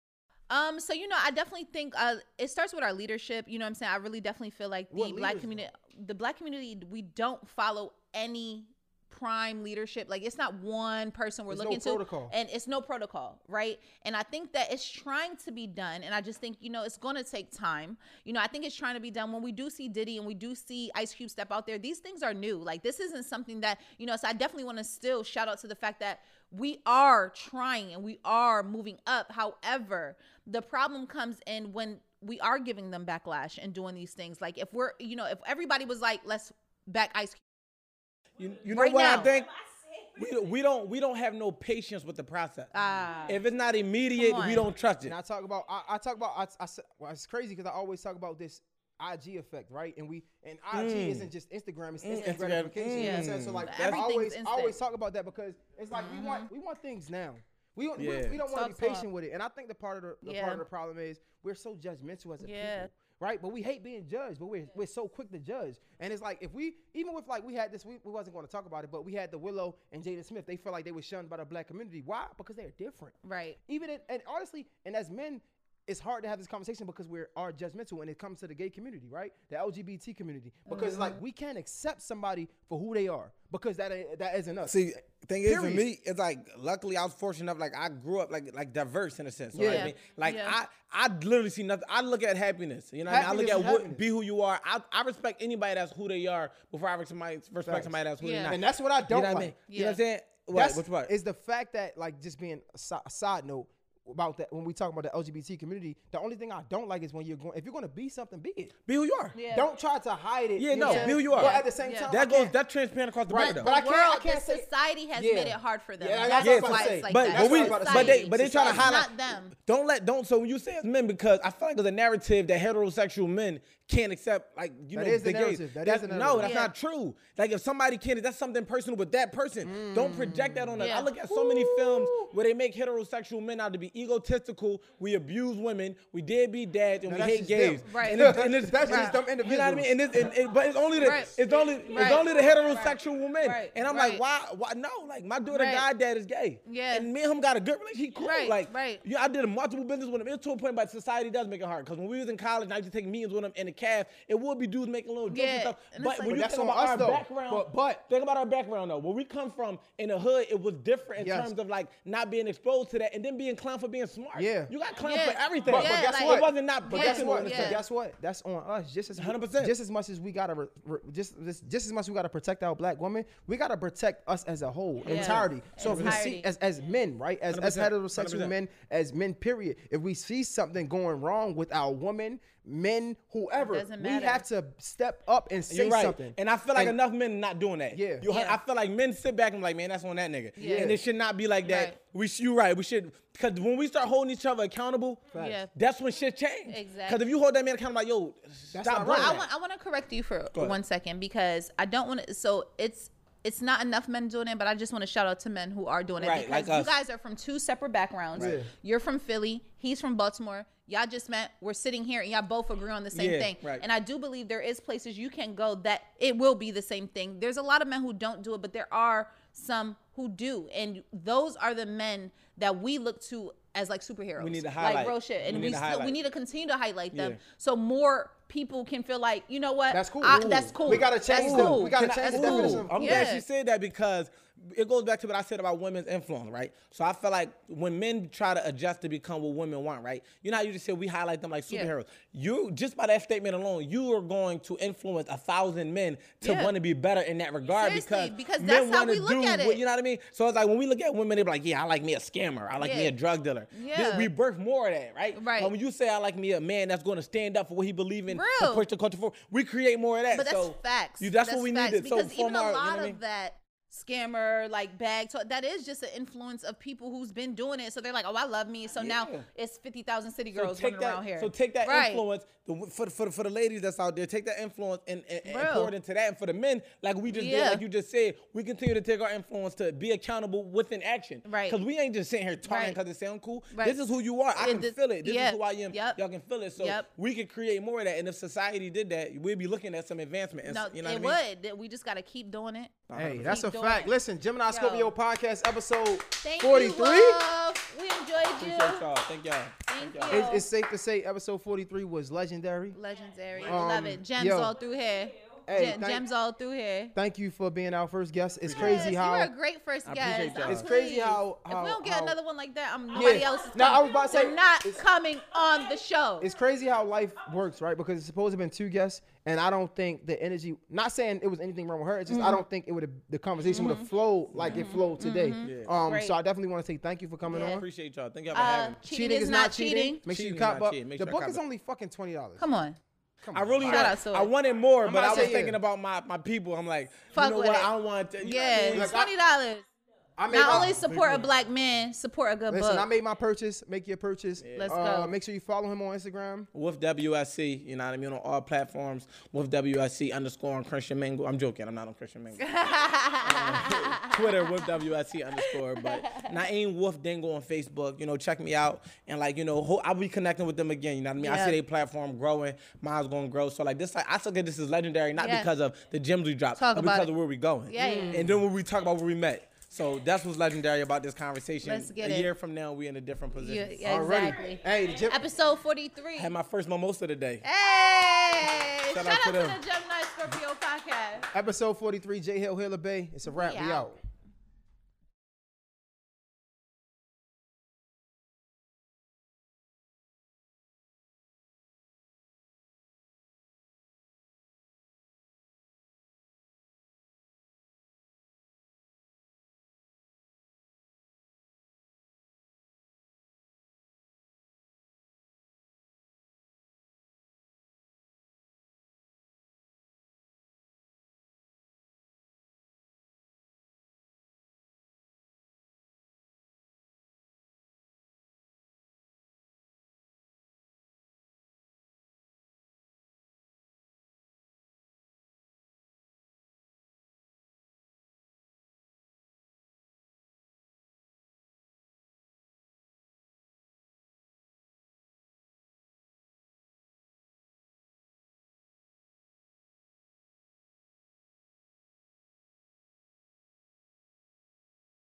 So I definitely think it starts with our leadership. You know what I'm saying? I really definitely feel like the black community, we don't follow any prime leadership. Like, it's not one person we're looking to, and it's no protocol, right? And I think that it's trying to be done, and I just think it's going to take time. I think it's trying to be done. When we do see Diddy and we do see Ice Cube step out there, these things are new. Like, this isn't something that so I definitely want to still shout out to the fact that we are trying and we are moving up. However, the problem comes in when we are giving them backlash and doing these things. Like, if we're if everybody was like, let's back Ice Cube. You know right what now. I think? We don't have no patience with the process. If it's not immediate, we don't trust it. And I talk about it's crazy because I always talk about this IG effect, right? And IG isn't just Instagram; it's instant gratification. You know what I'm saying? So like, I always talk about that because it's like we want things now. We don't want to be patient with it. And I think the part of the problem is we're so judgmental as a people. Right, but we hate being judged, but we're so quick to judge, and it's like if we had this, we wasn't going to talk about it, but we had the Willow and Jaden Smith. They felt like they were shunned by the black community. Why? Because they're different, right? And honestly, and as men, it's hard to have this conversation because we are judgmental when it comes to the gay community, right? The LGBT community, because like we can't accept somebody for who they are because that isn't us. See, thing is for me, it's like luckily I was fortunate enough, like I grew up like diverse in a sense. Right? I mean, like I literally see nothing. I look at happiness. You know, what I mean? I look at be who you are. I respect anybody that's who they are before I respect somebody that's who they're not. And that's what I don't like. I mean? You know what I'm saying? What? Is the fact that, like, just being a side note about that, when we talk about the LGBT community, the only thing I don't like is when if you're going to be something, be it. Be who you are. Yeah. Don't try to hide it. Yeah, no, be who you are. But at the same time, that's transparent across the board. But I can't say society has made it hard for them. Yeah, that's why it's like that. But they try to highlight. Not them. So when you say as men, because I feel like there's a narrative that heterosexual men can't accept, like, that is the narrative. No, that's not true. Like, if somebody can't, that's something personal with that person. Don't project that on us. I look at so many films where they make heterosexual men out to be egotistical. We abuse women. We deadbeat dads, and we hate gays. Right. And that's just dumb individuals. You know what I mean? But it's only the heterosexual women. Right. And I'm like, why? No, like, my daughter goddad is gay. Yeah. And me and him got a good relationship. He cool. Right. I did a multiple business with him. It's to a point, but society does make it hard. Because when we was in college, I used to take meetings with him in the caf. It would be dudes making little jokes and stuff. But when you think about our background, think about our background though. Where we come from in the hood, it was different in terms of like not being exposed to that, and then being clowned for being smart. Yeah, you got clowned for everything. But guess what? It wasn't not. But guess what? That's on us. Just as 100%. Just as much as we gotta just as much as we gotta protect our black women, we gotta protect us as a whole, entirety. So if we see as men, right, as heterosexual 100%. men, as men, period. If we see something going wrong with our women, men, whoever, we have to step up and say something. And I feel like enough men not doing that. Yeah. I feel like men sit back and like, man, that's on that nigga. Yeah. And it should not be like that. Right. You're right. We should, because when we start holding each other accountable, that's when shit change. Exactly. Because if you hold that man accountable, like, yo, stop. not right. I want to correct you for 1 second, because I don't want to. So it's not enough men doing it, but I just want to shout out to men who are doing it Right, because like you us. guys are from two separate backgrounds. Right. You're from Philly. He's from Baltimore. Y'all just met. We're sitting here and y'all both agree on the same Yeah, thing. right. And I do believe there is places you can go that it will be the same thing. There's a lot of men who don't do it, but there are some who do. And those are the men that we look to as like superheroes. We need to Like highlight. real shit. And We need to highlight. we need to continue to highlight them Yeah. so more people can feel like, you know what? That's cool. That's cool. We gotta change That's them. cool. We gotta Can I- change the Ooh, definition. I'm Yeah. glad she said that because it goes back to what I said about women's influence, right? So I feel like when men try to adjust to become what women want, right? You know how you just said we highlight them like Yeah. superheroes. You just by that statement alone, you are going to influence 1,000 men to Yeah. want to be better in that regard Seriously, because men that's how wanna we look at it. what- you know what I mean? So it's like when we look at women, they be like, yeah, I like me a scammer. I like me Yeah. a drug dealer. Yeah. We birth more of that, right? Right. But when you say I like me a man that's going to stand up for what he believes in, Real. to push the culture forward, we create more of that. But that's so facts. That's what we facts. needed. So Because even from a our, lot you know what I of mean? that scammer, like bag talk, that is just an influence of people who's been doing it. So they're like, oh, I love me. So now Yeah. it's 50,000 city girls take running that, around here. So take that Right. influence for the ladies that's out there. Take that influence and Real. pour it into that. And for the men, like we just did, Yeah. like you just said, we continue to take our influence to be accountable within action. Right. Because we ain't just sitting here talking Right. because it sounds cool. Right. This is who you are. I And can feel it. This yeah. is who I am. Yep. Y'all can feel it. So Yep. we can create more of that. And if society did that, we'd be looking at some advancement. And No, you know it what I mean? would. We just got to keep doing it. Hey, that's a Keep doing fact. it. Listen, Gemini Scorpio Yo. podcast episode Thank 43. you, love. We enjoyed you. Appreciate y'all. Thank y'all. Thank y'all. you. It's safe to say episode 43 was legendary. Legendary. Love it. Gems yo. all through here. Hey, Gems all through here. Thank you for being our first guest. It's Yes, crazy you how were a great first appreciate guest. y'all. It's crazy how- if we don't get how- another one like that, nobody else is coming. No, I was about to say, they're not it's- coming on the show. it's crazy how life works, right? Because it's supposed to have been two guests, and I don't think the energy. Not saying it was anything wrong with her. It's just I don't think it would have. The conversation would have flowed like it flowed today. Great. So I definitely want to say thank you for coming Yeah. on. Appreciate y'all. Thank y'all for having me. Cheating is not cheating. Make sure you Cheating is cop not up. cheating. Make The sure I book cop is it. only fucking $20. Come on. Come I on. really Shout out to I it. wanted more, but about I to was say, thinking yeah. about my people. I'm like, Fuck you know with what? it. I don't want to. Yeah, Look, $20. I made Not my- only support a black man, support a good Listen, book. I made my purchase. Make your purchase. Let's go. Make sure you follow him on Instagram. With WSC, you know what I mean, on all platforms. With WSC _ on Christian Mingle. I'm joking. I'm not on Christian Mingle. Twitter with WSC _. But Naeem Wolf Dingle on Facebook. You know, check me out. And like, you know, I'll be connecting with them again. You know what I mean? I Yeah. see their platform growing. Mine's going to grow. So like this, like, I look at this as legendary, not Yeah. because of the gems we dropped, Talk but about because it. of where we going. Yeah, yeah. And then when we talk about where we met. So that's what's legendary about this conversation. Let's get a it. year from now, we in a different position. Yeah, Already. exactly. Hey, the gym. Episode 43. I had my first mimosa today. Hey! Shout Shout out out to to them. the Gemini Scorpio podcast. Episode 43, J Hill, Hiller Bay. It's a wrap. We We out. out.